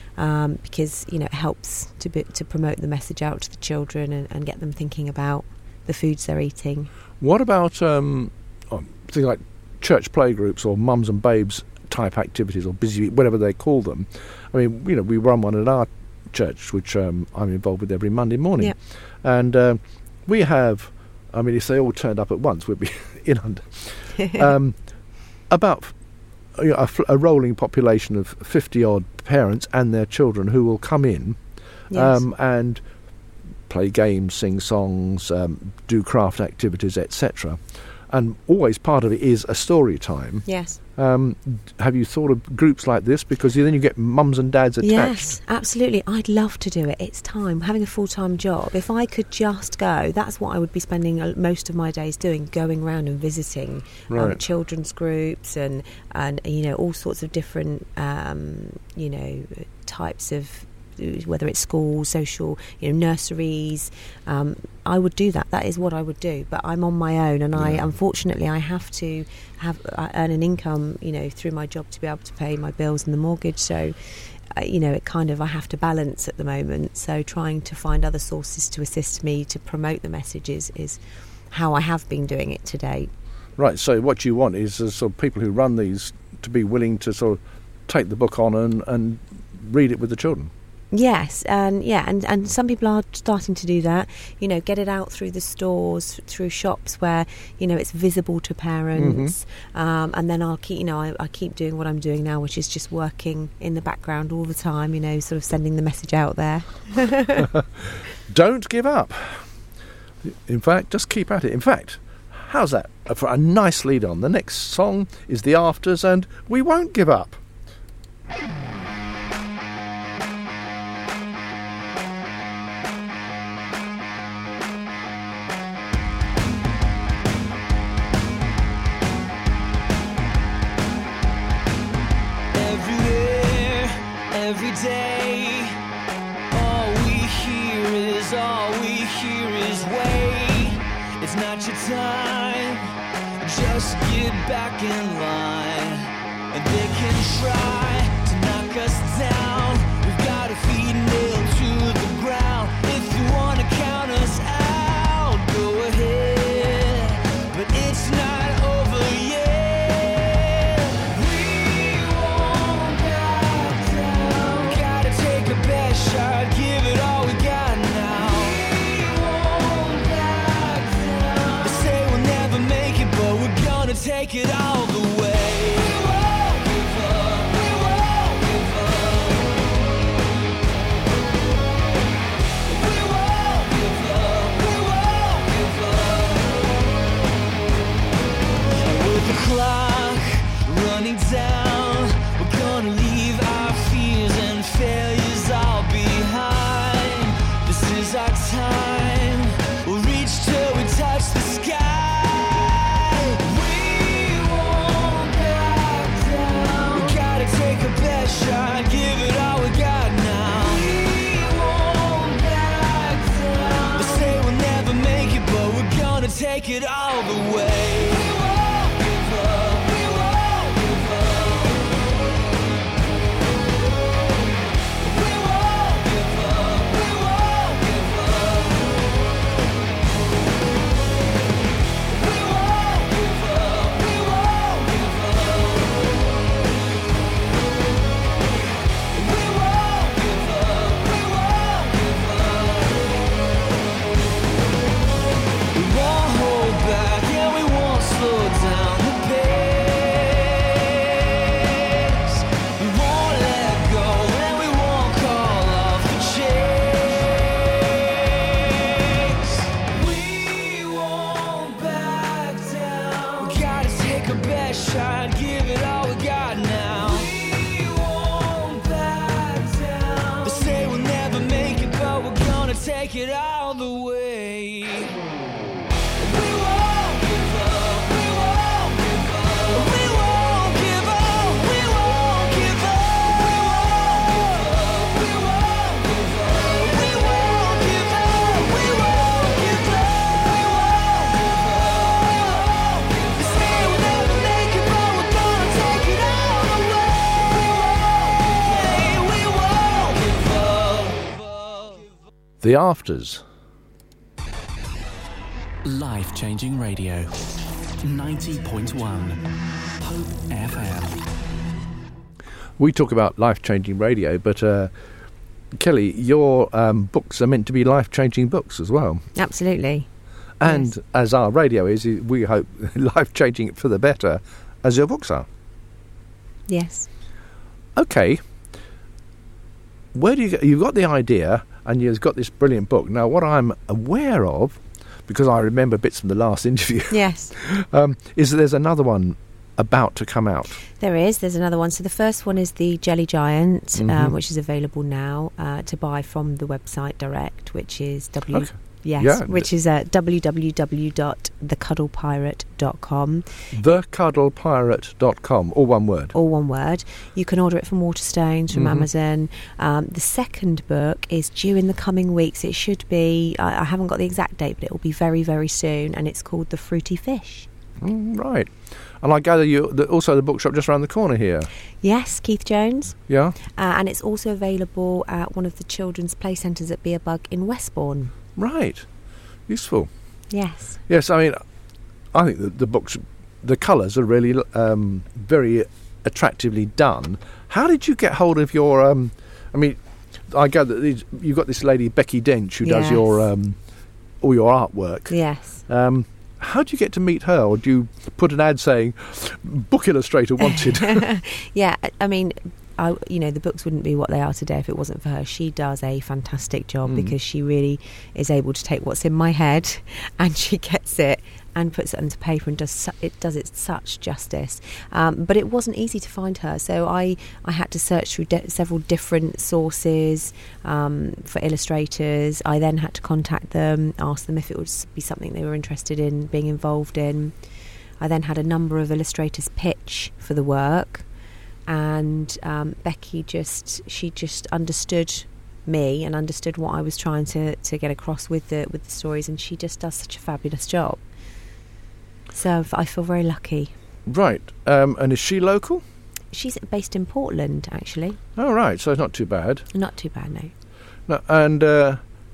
Speaker 8: Um, because, you know, it helps to be, to promote the message out to the children and, and get them thinking about the foods they're eating.
Speaker 6: What about um, oh, things like church playgroups or mums and babes type activities, or busy, whatever they call them? I mean, you know, we run one at our church, which um, I'm involved with every Monday morning.
Speaker 8: Yep.
Speaker 6: And uh, we have, I mean, if they all turned up at once, we'd be in under. um, about you know, a, a rolling population of fifty-odd parents and their children who will come in
Speaker 8: Yes.
Speaker 6: um, and play games, sing songs, um, do craft activities, et cetera. And always part of it is a story time.
Speaker 8: Yes.
Speaker 6: Um, have you thought of groups like this? Because then you get mums and dads attached.
Speaker 8: Yes, absolutely. I'd love to do it. It's time. Having a full-time job, if I could just go, that's what I would be spending uh, most of my days doing, going around and visiting um,
Speaker 6: Right.
Speaker 8: children's groups and, and, you know, all sorts of different, um, you know, types of, whether it's schools, social, you know, nurseries. Um, I would do that. That is what I would do. But I'm on my own, and I, unfortunately, I have to have I earn an income, you know, through my job to be able to pay my bills and the mortgage. So, uh, you know, it kind of I have to balance at the moment. So, trying to find other sources to assist me to promote the messages is how I have been doing it to date.
Speaker 6: Right, so what you want is uh, sort of people who run these to be willing to sort of take the book on and, and read it with the children.
Speaker 8: Yes, and yeah, and, and some people are starting to do that. You know, get it out through the stores, through shops where you know it's visible to parents.
Speaker 6: Mm-hmm.
Speaker 8: Um, and then I'll keep, you know, I, I keep doing what I'm doing now, which is just working in the background all the time. You know, sort of sending the message out there.
Speaker 6: Don't give up. In fact, just keep at it. In fact, how's that for a nice lead on? The next song is The Afters, and We Won't Give Up.
Speaker 7: Everywhere, every day, all we hear is, all we hear is wait. It's not your time, just get back in line. And they can try to knock us down. We've got a feet nailed to the ground. If you wanna count us out, go ahead, but it's not over yet. Shot, give it all we got now. We won't back down. They say we'll never make it, but we're gonna take it all the way. We won't give up. We won't give up. We won't give up. We won't give up. And with the clock running down, we're gonna leave our fears and failures all behind. This is our time. We'll reach till we touch the sky. We won't back down. We gotta take a best shot, give it all we got now. We won't back down. They say we'll never make it, but we're gonna take it all the way. We won't give up. We won't give up. We won't give up. We won't give up. We won't give up. We won't give up. We won't give up. We won't give up. We won't hold back, and we won't slow down the pace. We won't let go, and we won't call off the chase. We won't back down. We gotta take a best shot, give it all we got now. We won't back down. They say we'll never make it, but we're gonna take it all the way. We won't give up. We won't give up.
Speaker 6: The Afters.
Speaker 4: Life-changing radio. ninety point one. Hope F M.
Speaker 6: We talk about life-changing radio, but uh, Kelly, your um, books are meant to be life-changing books as well.
Speaker 8: Absolutely.
Speaker 6: And
Speaker 8: yes.
Speaker 6: as our radio is, we hope life-changing for the better, as your books are.
Speaker 8: Yes.
Speaker 6: Okay. Where do you get, you've got the idea, and you've got this brilliant book. Now, what I'm aware of, because I remember bits from the last interview,
Speaker 8: yes,
Speaker 6: um, is that there's another one about to come out.
Speaker 8: There is. There's another one. So the first one is the Jelly Giant,
Speaker 6: Mhm.
Speaker 8: um, which is available now uh, to buy from the website direct, which is w.
Speaker 6: Okay.
Speaker 8: Yes,
Speaker 6: Yeah.
Speaker 8: which is uh, w w w dot the cuddle pirate dot com.
Speaker 6: the cuddle pirate dot com, all one word.
Speaker 8: All one word. You can order it from Waterstones, from
Speaker 6: Mhm.
Speaker 8: Amazon. Um, the second book is due in the coming weeks. It should be, I, I haven't got the exact date, but it will be very, very soon, and it's called The Fruity Fish.
Speaker 6: Mm, right. And I gather you the, also the bookshop just around the corner here.
Speaker 8: Yes, Keith Jones.
Speaker 6: Yeah.
Speaker 8: Uh, and it's also available at one of the children's play centres at Beerbug in Westbourne.
Speaker 6: Right. Useful.
Speaker 8: Yes.
Speaker 6: Yes, I mean, I think the, the books, the colours are really um, very attractively done. How did you get hold of your, um, I mean, I gather that these, you've got this lady, Becky Dench, who does
Speaker 8: Yes.
Speaker 6: your um, all your artwork.
Speaker 8: Yes.
Speaker 6: Um, how do you get to meet her? Or do you put an ad saying, book illustrator wanted?
Speaker 8: Yeah, I- I mean, I, you know, the books wouldn't be what they are today if it wasn't for her. She does a fantastic job
Speaker 6: Mm.
Speaker 8: because she really is able to take what's in my head and she gets it and puts it onto paper and does su- it does it such justice. Um, but it wasn't easy to find her, so I, I had to search through de- several different sources um, for illustrators. I then had to contact them, ask them if it would be something they were interested in being involved in. I then had a number of illustrators pitch for the work. And um, Becky just she just understood me and understood what I was trying to, to get across with the with the stories, and she just does such a fabulous job. So I feel very lucky.
Speaker 6: Right. Um, and is she local?
Speaker 8: She's based in Portland, actually.
Speaker 6: Oh, right. So it's not too bad.
Speaker 8: Not too bad, no.
Speaker 6: No, and uh,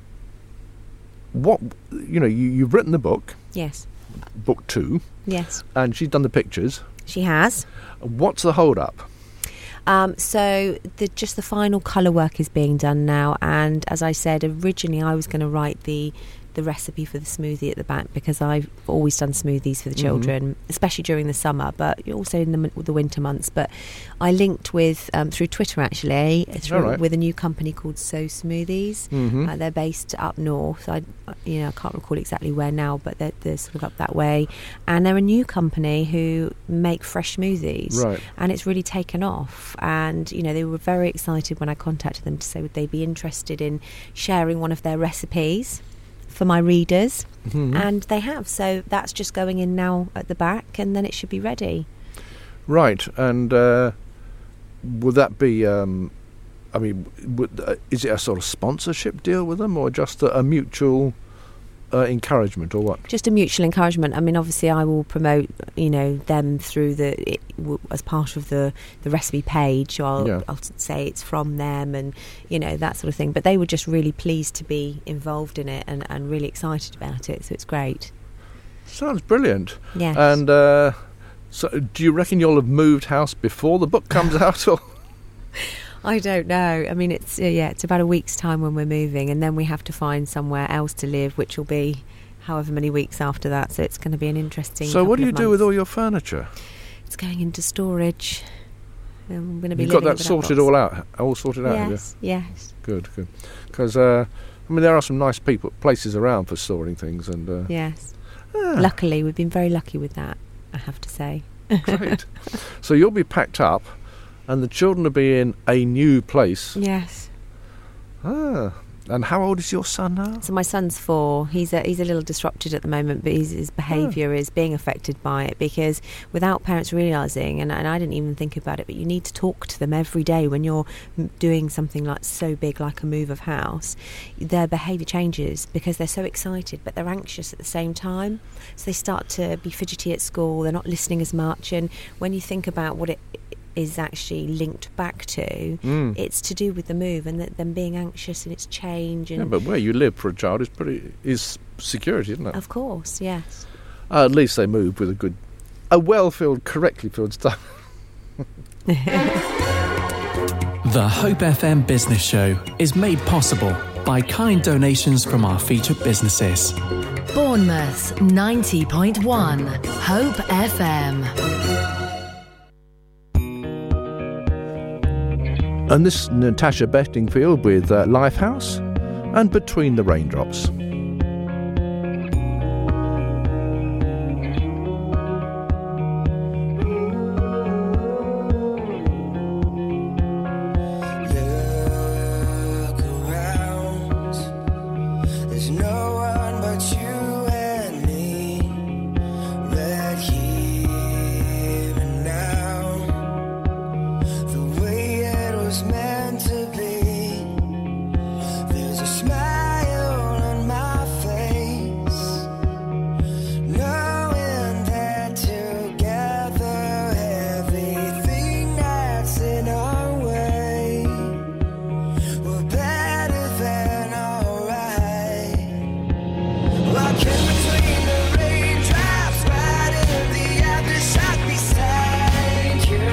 Speaker 6: what, you know, you, you've written the book,
Speaker 8: Yes,
Speaker 6: book two,
Speaker 8: yes,
Speaker 6: and she's done the pictures.
Speaker 8: she has.
Speaker 6: What's the hold-up?
Speaker 8: Um, so the, just the final colour work is being done now, and as I said, originally I was going to write the the recipe for the smoothie at the back because I've always done smoothies for the
Speaker 6: Mhm.
Speaker 8: children, especially during the summer, but also in the, mon- the winter months. But I linked with um, through Twitter actually through,
Speaker 6: All right.
Speaker 8: with a new company called So Smoothies.
Speaker 6: Mhm.
Speaker 8: Uh, they're based up north. I you know I can't recall exactly where now, but they're, they're sort of up that way, and they're a new company who make fresh smoothies.
Speaker 6: Right.
Speaker 8: And it's really taken off, and you know they were very excited when I contacted them to say would they be interested in sharing one of their recipes for my readers.
Speaker 6: Mhm.
Speaker 8: And they have, so that's just going in now at the back, and then it should be ready.
Speaker 6: Right, and uh, would that be, um, I mean, would, uh, is it a sort of sponsorship deal with them, or just a, a mutual uh, encouragement, or what?
Speaker 8: Just a mutual encouragement. I mean, obviously I will promote, you know, them through the it, w- as part of the, the recipe page. I'll,
Speaker 6: Yeah.
Speaker 8: I'll say it's from them, and you know that sort of thing. But they were just really pleased to be involved in it and, and really excited about it. So it's great.
Speaker 6: Sounds brilliant.
Speaker 8: Yes.
Speaker 6: And uh, so, do you reckon you'll have moved house before the book comes out, or?
Speaker 8: I don't know. I mean, it's uh, yeah, it's about a week's time when we're moving, and then we have to find somewhere else to live, which will be however many weeks after that. So it's going to be an interesting.
Speaker 6: So, what do
Speaker 8: couple
Speaker 6: you
Speaker 8: of
Speaker 6: do with
Speaker 8: months.
Speaker 6: all your furniture?
Speaker 8: It's going into storage. I'm going to be.
Speaker 6: You've got
Speaker 8: living
Speaker 6: that
Speaker 8: with
Speaker 6: sorted
Speaker 8: box.
Speaker 6: all out, all sorted out, have you?
Speaker 8: Yes, yes,
Speaker 6: Good, good. Because uh, I mean, there are some nice people, places around for storing things, and uh,
Speaker 8: yes.
Speaker 6: Ah.
Speaker 8: Luckily, we've been very lucky with that, I have to say.
Speaker 6: Great. So you'll be packed up, and the children will be in a new place.
Speaker 8: Yes.
Speaker 6: Ah. And how old is your son now?
Speaker 8: So my son's four. He's a, he's a little disrupted at the moment, but his, his behaviour is being affected by it because without parents realising, and, and I didn't even think about it, but you need to talk to them every day when you're m- doing something like so big like a move of house. Their behaviour changes because they're so excited, but they're anxious at the same time. So they start to be fidgety at school. They're not listening as much, and when you think about what it is actually linked back to.
Speaker 6: Mm.
Speaker 8: It's to do with the move and that them being anxious and its change. And
Speaker 6: Yeah, but where you live for a child is pretty is security, isn't it?
Speaker 8: of course, yes.
Speaker 6: Uh, at least they move with a good, a well-filled, correctly filled stomach.
Speaker 4: The Hope F M Business Show is made possible by kind donations from our featured businesses.
Speaker 5: Bournemouth ninety point one Hope F M.
Speaker 6: And this is Natasha Bettingfield with uh, Lifehouse and Between the Raindrops.
Speaker 7: There's no one but you and me, right here and now. The way it was meant to be. There's a smile on my face, knowing that together everything that's in our way, we're better than alright. Walking between the raindrops, right in the aftershock beside you.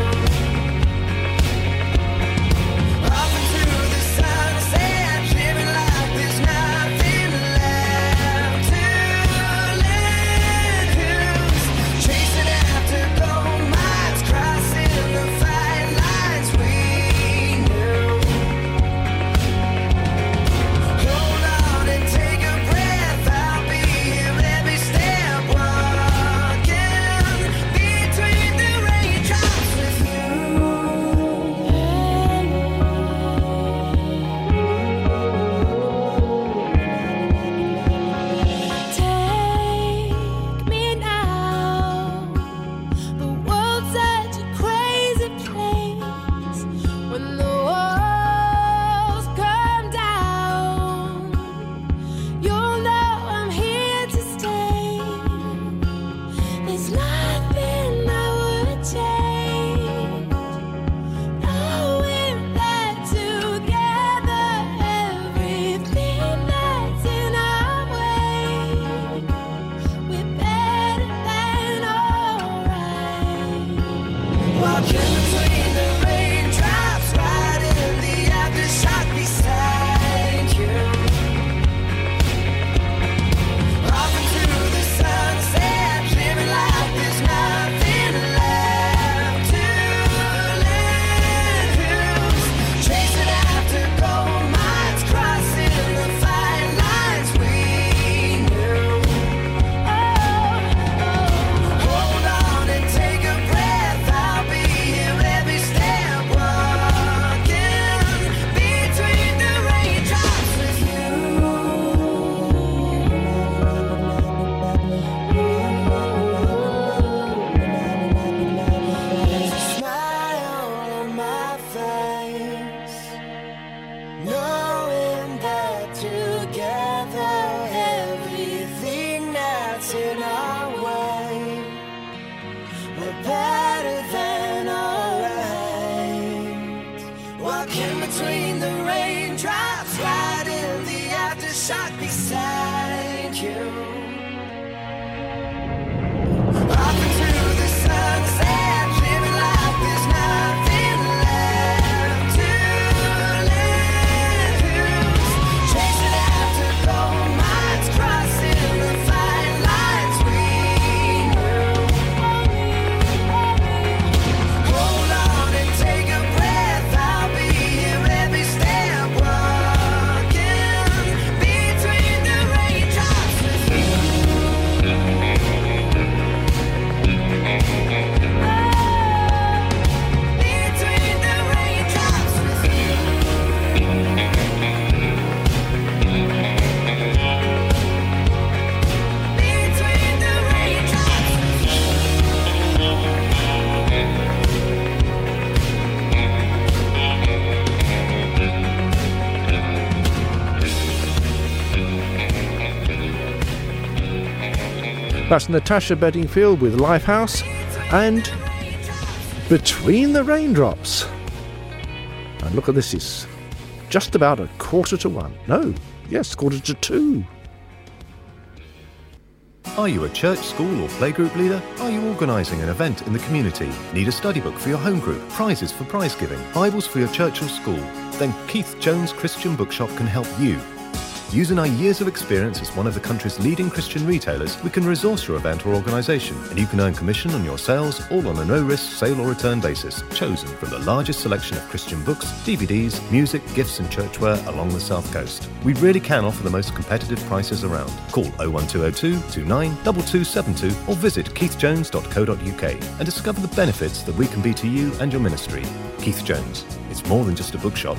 Speaker 7: Off into the sunset, living like there's nothing left to lose. Chasing after gold mines, crossing the fine lines we knew. Hold on and take a breath, I'll be here every step, walking between the raindrops with you.
Speaker 18: Take me now. The world's such a crazy place. When the walls come down, you'll know I'm here to stay. There's nothing I would change. Knowing that together everything that's in our way, we're better than alright.
Speaker 7: Walking between the raindrops, right in the aftershock beside you. Off into the sunset, living like there's nothing left to lose. Chasing after gold mines, crossing the fine lines we knew. Hold on and take a breath, I'll be here every step, walking between the raindrops with you. There's a smile on my face, knowing that together everything that's in our way, we're better than alright. Walking between the raindrops, right in the aftershock beside you. Off into the sunset, living like there's nothing left to lose. Chasing after gold mines, crossing the fine lines we knew. Hold on and take a breath, I'll be here every step, walking between the raindrops with you. Between the raindrops with you. Between the raindrops with you.
Speaker 6: That's Natasha Bedingfield with Lifehouse and Between the Raindrops. And look at this, it's just about a quarter to one. No, yes, quarter to two.
Speaker 19: Are you a church, school or playgroup leader? Are you organising an event in the community? Need a study book for your home group? Prizes for prize giving? Bibles for your church or school? Then Keith Jones Christian Bookshop can help you. Using our years of experience as one of the country's leading Christian retailers, we can resource your event or organisation, and you can earn commission on your sales, all on a no-risk sale or return basis, chosen from the largest selection of Christian books, D V Ds, music, gifts and churchware along the South Coast. We really can offer the most competitive prices around. Call oh one two oh two, two nine two two seven two or visit keith jones dot co dot uk and discover the benefits that we can be to you and your ministry. Keith Jones. It's more than just a bookshop.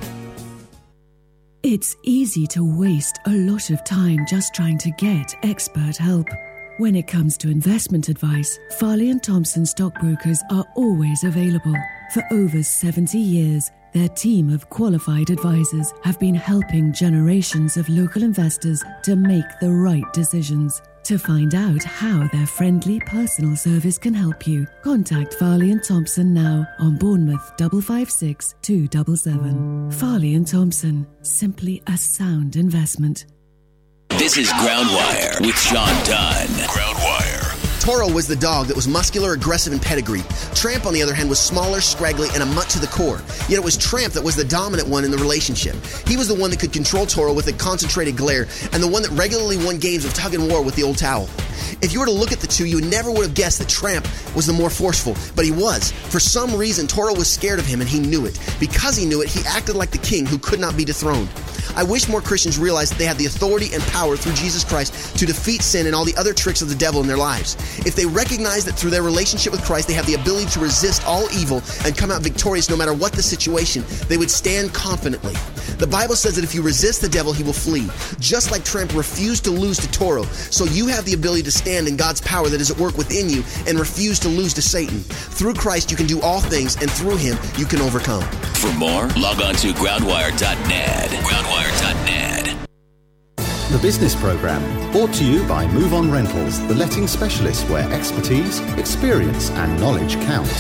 Speaker 11: It's easy to waste a lot of time just trying to get expert help. When it comes to investment advice, Farley and Thompson stockbrokers are always available. For over seventy years, their team of qualified advisors have been helping generations of local investors to make the right decisions. To find out how their friendly personal service can help you, contact Farley and Thompson now on Bournemouth five five six two seven seven. Farley and Thompson, simply a sound investment.
Speaker 16: This is Groundwire with Sean Dunn. Groundwire.
Speaker 17: Toro was the dog that was muscular, aggressive, and pedigree. Tramp, on the other hand, was smaller, scraggly, and a mutt to the core. Yet it was Tramp that was the dominant one in the relationship. He was the one that could control Toro with a concentrated glare, and the one that regularly won games of tug and war with the old towel. If you were to look at the two, you never would have guessed that Tramp was the more forceful, but he was. For some reason, Toro was scared of him, and he knew it. Because he knew it, he acted like the king who could not be dethroned. I wish more Christians realized that they had the authority and power through Jesus Christ to defeat sin and all the other tricks of the devil in their lives. If they recognize that through their relationship with Christ, they have the ability to resist all evil and come out victorious no matter what the situation, they would stand confidently. The Bible says that if you resist the devil, he will flee. Just like Tramp refused to lose to Toro, so you have the ability to stand in God's power that is at work within you and refuse to lose to Satan. Through Christ, you can do all things, and through him, you can overcome.
Speaker 16: For more, log on to groundwire dot net. groundwire dot net.
Speaker 10: The Business Programme, brought to you by Move On Rentals, the letting specialist where expertise, experience and knowledge count.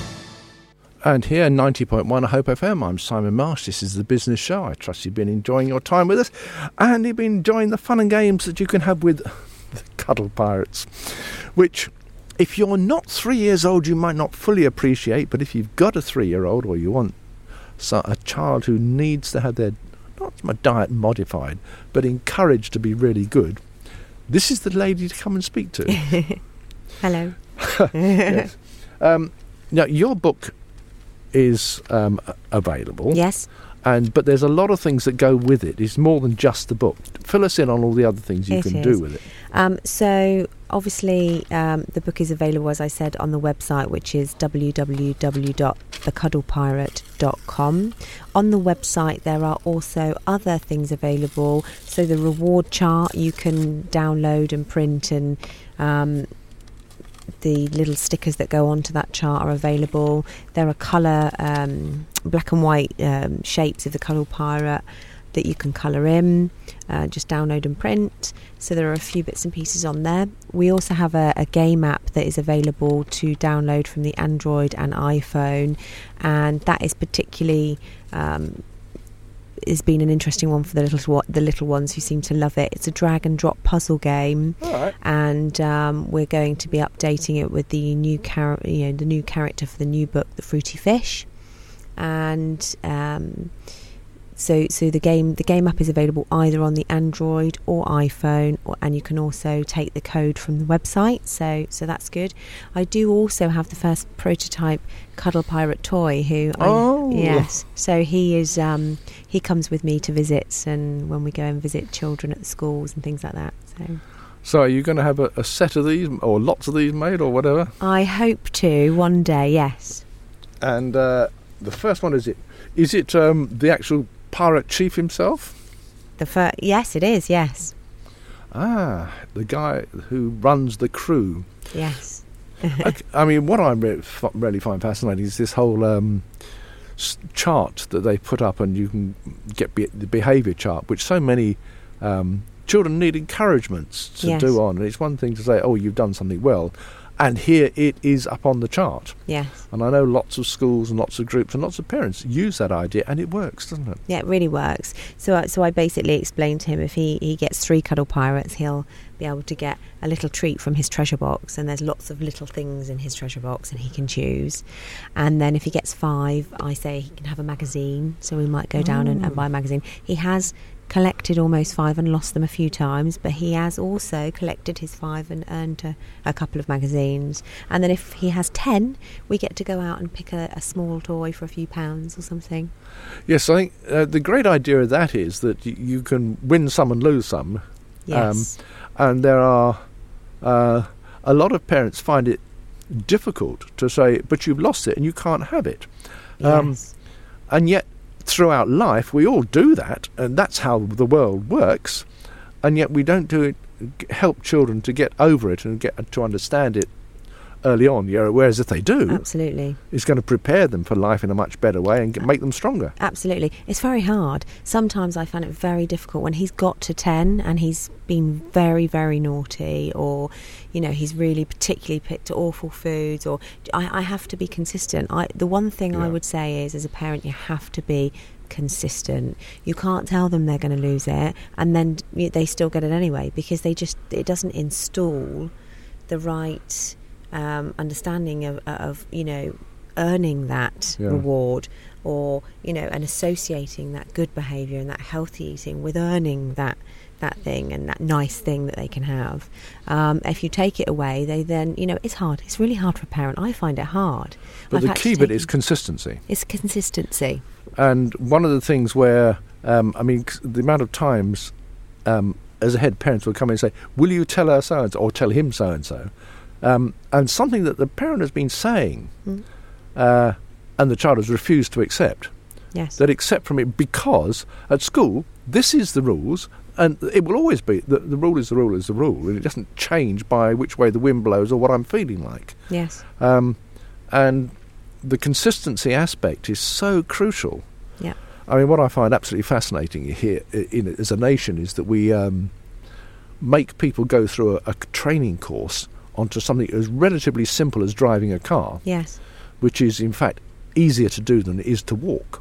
Speaker 6: And here, ninety point one Hope F M, I'm Simon Marsh. This is The Business Show. I trust you've been enjoying your time with us, and you've been enjoying the fun and games that you can have with the Cuddle Pirates, which, if you're not three years old, you might not fully appreciate, but if you've got a three-year-old or you want so, a child who needs to have their not my diet modified, but encouraged to be really good, this is the lady to come and speak to.
Speaker 8: Hello.
Speaker 6: Yes. Um, now, your book is um, available.
Speaker 8: Yes.
Speaker 6: And but there's a lot of things that go with it. It's more than just the book. Fill us in on all the other things you
Speaker 8: It
Speaker 6: can
Speaker 8: is.
Speaker 6: do with it.
Speaker 8: Um, so obviously um, the book is available, as I said, on the website, which is w w w dot the cuddle pirate dot com. On the website there are also other things available. So the reward chart you can download and print, and um, the little stickers that go onto that chart are available. There are colour, um, black and white um, shapes of the Cuddle Pirate that you can colour in, uh, just download and print. So there are a few bits and pieces on there. We also have a, a game app that is available to download from the Android and iPhone, and that is particularly um, has been an interesting one for the little the little ones who seem to love it. It's a drag and drop puzzle game,
Speaker 6: right.
Speaker 8: and um, we're going to be updating it with the new char- you know, the new character for the new book, the Fruity Fish, and um, so so the game the game app is available either on the Android or iPhone, or, and you can also take the code from the website. So so that's good. I do also have the first prototype Cuddle Pirate toy. Who
Speaker 6: oh
Speaker 8: I, yes, so he is um, he comes with me to visits, and when we go and visit children at the schools and things like that. So.
Speaker 6: So are you going to have a, a set of these, or lots of these made, or whatever?
Speaker 8: I hope to one day. Yes.
Speaker 6: And uh, the first one, is it? Is it um, the actual pirate chief himself?
Speaker 8: The fir- yes, it is. Yes.
Speaker 6: Ah, the guy who runs the crew.
Speaker 8: Yes.
Speaker 6: Okay, I mean, what I re- f- really find fascinating is this whole um, s- chart that they put up, and you can get be- the behaviour chart, which so many um, children need encouragements to
Speaker 8: Yes.
Speaker 6: do on. And it's one thing to say, oh, you've done something well, And here it is up on the chart.
Speaker 8: Yes.
Speaker 6: And I know lots of schools and lots of groups and lots of parents use that idea, and it works, doesn't it?
Speaker 8: Yeah, it really works. So, I- so I basically explained to him if he, he gets three Cuddle Pirates, he'll be able to get a little treat from his treasure box, and there's lots of little things in his treasure box, and he can choose. And then if he gets five, I say he can have a magazine. So we might go down and, and buy a magazine. He has collected almost five and lost them a few times, but he has also collected his five and earned a, a couple of magazines. And then if he has ten, we get to go out and pick a, a small toy for a few pounds or something.
Speaker 6: Yes, I think uh, the great idea of that is that y- you can win some and lose some.
Speaker 8: Yes.
Speaker 6: Um, and there are uh, a lot of parents find it difficult to say, but you've lost it and you can't have it. Um,
Speaker 8: Yes.
Speaker 6: And yet, throughout life, we all do that, and that's how the world works. And yet, we don't do it. g- Help children to get over it and get to understand it early on. You know, whereas if they do,
Speaker 8: Absolutely.
Speaker 6: it's going to prepare them for life in a much better way and get, make them stronger.
Speaker 8: Absolutely. It's very hard. Sometimes I find it very difficult when he's got to ten and he's been very, very naughty, or, you know, he's really particularly picked awful foods, or I, I have to be consistent. I, the one thing I
Speaker 6: Yeah.
Speaker 8: would say is, as a parent, you have to be consistent. You can't tell them they're going to lose it and then y- they still get it anyway, because they just, it doesn't install the right um, understanding of, of, you know, earning that
Speaker 6: Yeah.
Speaker 8: reward, or, you know, and associating that good behaviour and that healthy eating with earning that that thing and that nice thing that they can have. Um, if you take it away, they then, you know, it's hard. It's really hard for a parent. I find it hard.
Speaker 6: But
Speaker 8: I've
Speaker 6: the
Speaker 8: had to
Speaker 6: key bit
Speaker 8: take-
Speaker 6: is consistency.
Speaker 8: It's consistency.
Speaker 6: And one of the things where, um, I mean, c- the amount of times um, as a head parents will come in and say, will you tell her so-and-so, or tell him so-and-so? Um, and something that the parent has been saying,
Speaker 8: Mm.
Speaker 6: uh, and the child has refused to accept.
Speaker 8: Yes.
Speaker 6: That accept from it, because at school, this is the rules, and it will always be, the, the rule is the rule is the rule, and it doesn't change by which way the wind blows or what I'm feeling like.
Speaker 8: Yes.
Speaker 6: Um, and the consistency aspect is so crucial.
Speaker 8: Yeah.
Speaker 6: I mean, what I find absolutely fascinating here in, in, as a nation is that we um, make people go through a, a training course onto something as relatively simple as driving a car.
Speaker 8: Yes.
Speaker 6: Which is, in fact, easier to do than it is to walk,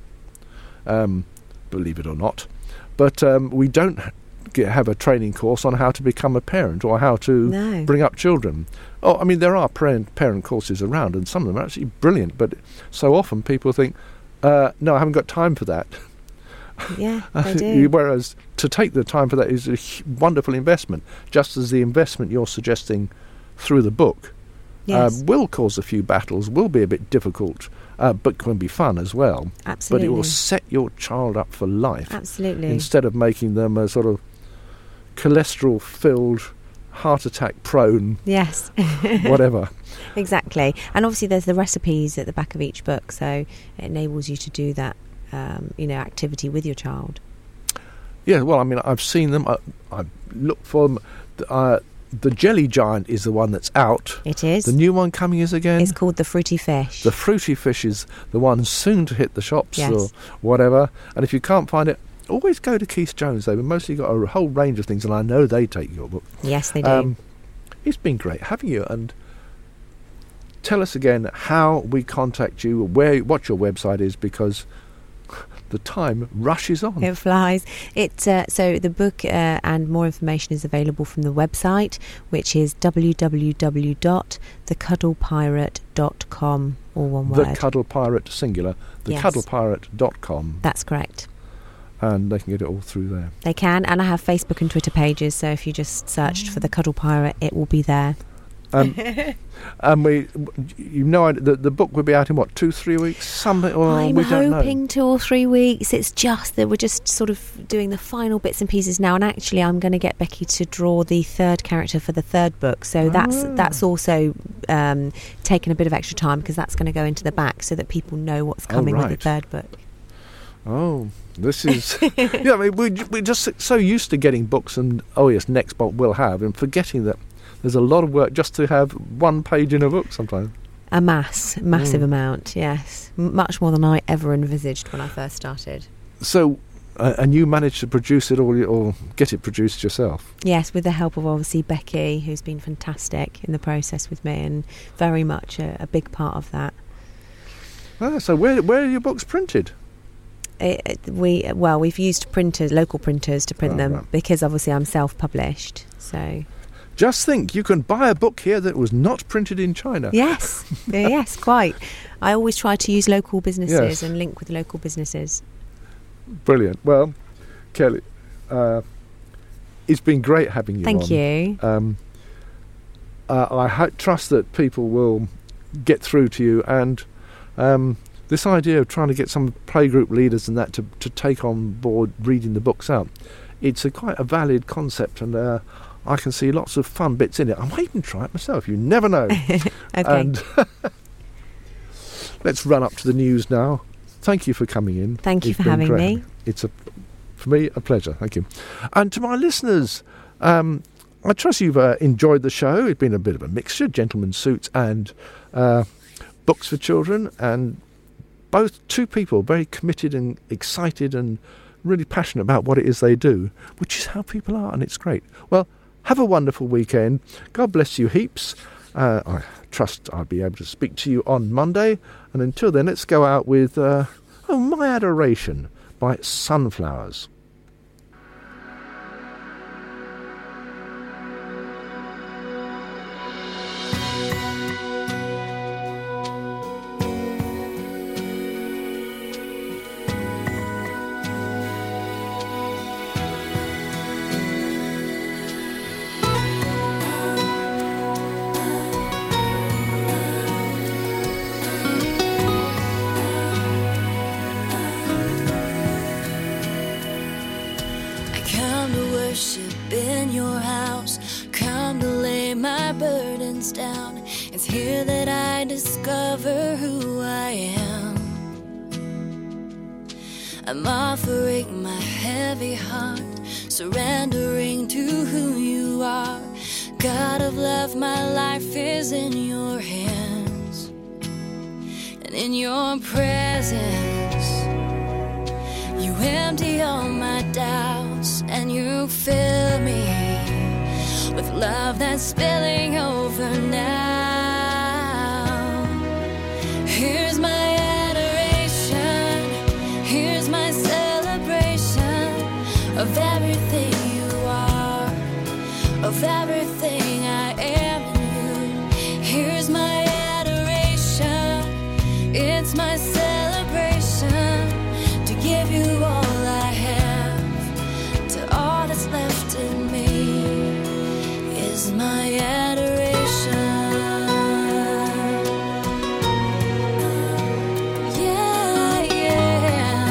Speaker 6: um, believe it or not. But um, we don't get, have a training course on how to become a parent or how to
Speaker 8: No.
Speaker 6: bring up children. Oh, I mean, there are parent, parent courses around, and some of them are actually brilliant, but so often people think, uh, no, I haven't got time for that.
Speaker 8: Yeah, they do.
Speaker 6: Whereas to take the time for that is a hu- wonderful investment, just as the investment you're suggesting through the book
Speaker 8: Yes.
Speaker 6: uh, will cause a few battles, will be a bit difficult, uh, but can be fun as well.
Speaker 8: Absolutely.
Speaker 6: But it will set your child up for life.
Speaker 8: Absolutely.
Speaker 6: Instead of making them a sort of cholesterol-filled, heart attack prone,
Speaker 8: Yes.
Speaker 6: whatever.
Speaker 8: Exactly. And obviously there's the recipes at the back of each book, so it enables you to do that, um, you know, activity with your child.
Speaker 6: Yeah, well, I mean, I've seen them. I, I've looked for them. Uh, the Jelly Giant is the one that's out.
Speaker 8: It is.
Speaker 6: The new one coming is again.
Speaker 8: It's called the Fruity Fish.
Speaker 6: The Fruity Fish is the one soon to hit the shops
Speaker 8: Yes.
Speaker 6: or whatever. And if you can't find it, always go to Keith Jones. They've mostly got a whole range of things, and I know they take your book.
Speaker 8: Yes, they do.
Speaker 6: Um, it's been great having you. And tell us again how we contact you, where, what your website is, because the time rushes on.
Speaker 8: It flies. It uh, so the book uh, and more information is available from the website, which is w w w dot the cuddle pirate dot com, all one word.
Speaker 6: The Cuddle Pirate, singular, the
Speaker 8: Yes.
Speaker 6: cuddle pirate dot com.
Speaker 8: That's correct.
Speaker 6: And they can get it all through there.
Speaker 8: They can, and I have Facebook and Twitter pages, so if you just searched for the Cuddle Pirate, it will be there.
Speaker 6: Um, and we, you know, the, the book will be out in what, two, three weeks? Something, or
Speaker 8: I'm
Speaker 6: we don't
Speaker 8: hoping
Speaker 6: know.
Speaker 8: two or three weeks. It's just that we're just sort of doing the final bits and pieces now, and actually, I'm going to get Becky to draw the third character for the third book. So that's
Speaker 6: Ah.
Speaker 8: that's also um, taken a bit of extra time, because that's going to go into the back so that people know what's
Speaker 6: Oh,
Speaker 8: coming with
Speaker 6: right.
Speaker 8: the third book.
Speaker 6: Oh, this is... yeah, I mean, we, we're just so used to getting books and, oh yes, next book we'll have, and forgetting that there's a lot of work just to have one page in a book sometimes.
Speaker 8: A mass, massive
Speaker 6: Mm.
Speaker 8: amount, yes, M- much more than I ever envisaged when I first started.
Speaker 6: So, uh, and you managed to produce it all, or get it produced yourself.
Speaker 8: Yes, with the help of obviously Becky, who's been fantastic in the process with me, and very much a, a big part of that.
Speaker 6: Ah, so where where are your books printed?
Speaker 8: It, it- we well, we've used printers, local printers, to print
Speaker 6: Oh,
Speaker 8: them
Speaker 6: right.
Speaker 8: because obviously I'm self-published. So
Speaker 6: Just think, you can buy a book here that was not printed in China.
Speaker 8: yes, yeah, yes, quite. I always try to use local businesses
Speaker 6: Yes.
Speaker 8: and link with local businesses.
Speaker 6: Brilliant. Well, Kelly, uh, it's been great having you
Speaker 8: Thank
Speaker 6: on.
Speaker 8: you.
Speaker 6: Um, uh, I ho- trust that people will get through to you, and um, this idea of trying to get some playgroup leaders and that to, to take on board reading the books out, it's a quite a valid concept, and uh, I can see lots of fun bits in it. I might even try it myself. You never know.
Speaker 8: Okay.
Speaker 6: And let's run up to the news now. Thank you for coming in.
Speaker 8: Thank you
Speaker 6: It's
Speaker 8: for
Speaker 6: been
Speaker 8: having
Speaker 6: great.
Speaker 8: me.
Speaker 6: It's a, for me, a pleasure. Thank you. And to my listeners, um, I trust you've uh, enjoyed the show. It's been a bit of a mixture, gentlemen's suits and uh, books for children, and both two people very committed and excited and really passionate about what it is they do, which is how people are, and it's great. Well, have a wonderful weekend. God bless you heaps. Uh, I trust I'll be able to speak to you on Monday. And until then, let's go out with uh, Oh, My Adoration by Sunflowers.
Speaker 18: I come to worship in your house, come to lay my burdens down. It's here that I discover who I am. I'm offering my heavy heart, surrendering to who you are. God of love, my life is in your hands, and in your presence you empty all my doubts, and you fill me with love that's spilling over now. Here's my adoration, here's my celebration of everything you are, of everything I am in you. Here's my adoration, it's my celebration, to give you all I have, to all that's left in me is my adoration. Yeah, yeah.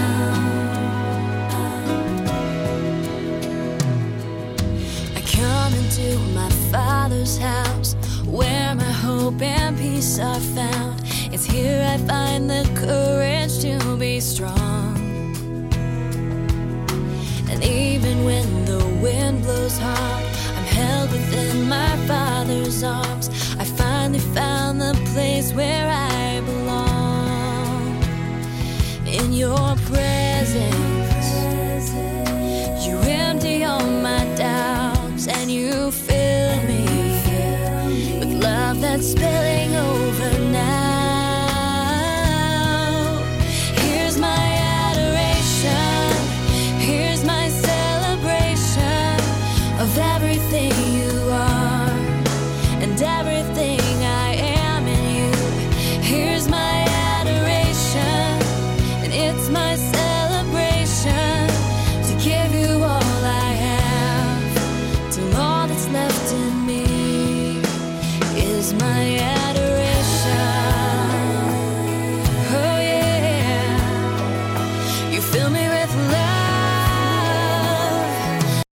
Speaker 18: I come into my Father's house, where my hope and peace are found. It's here I find the courage to be strong. And even when the wind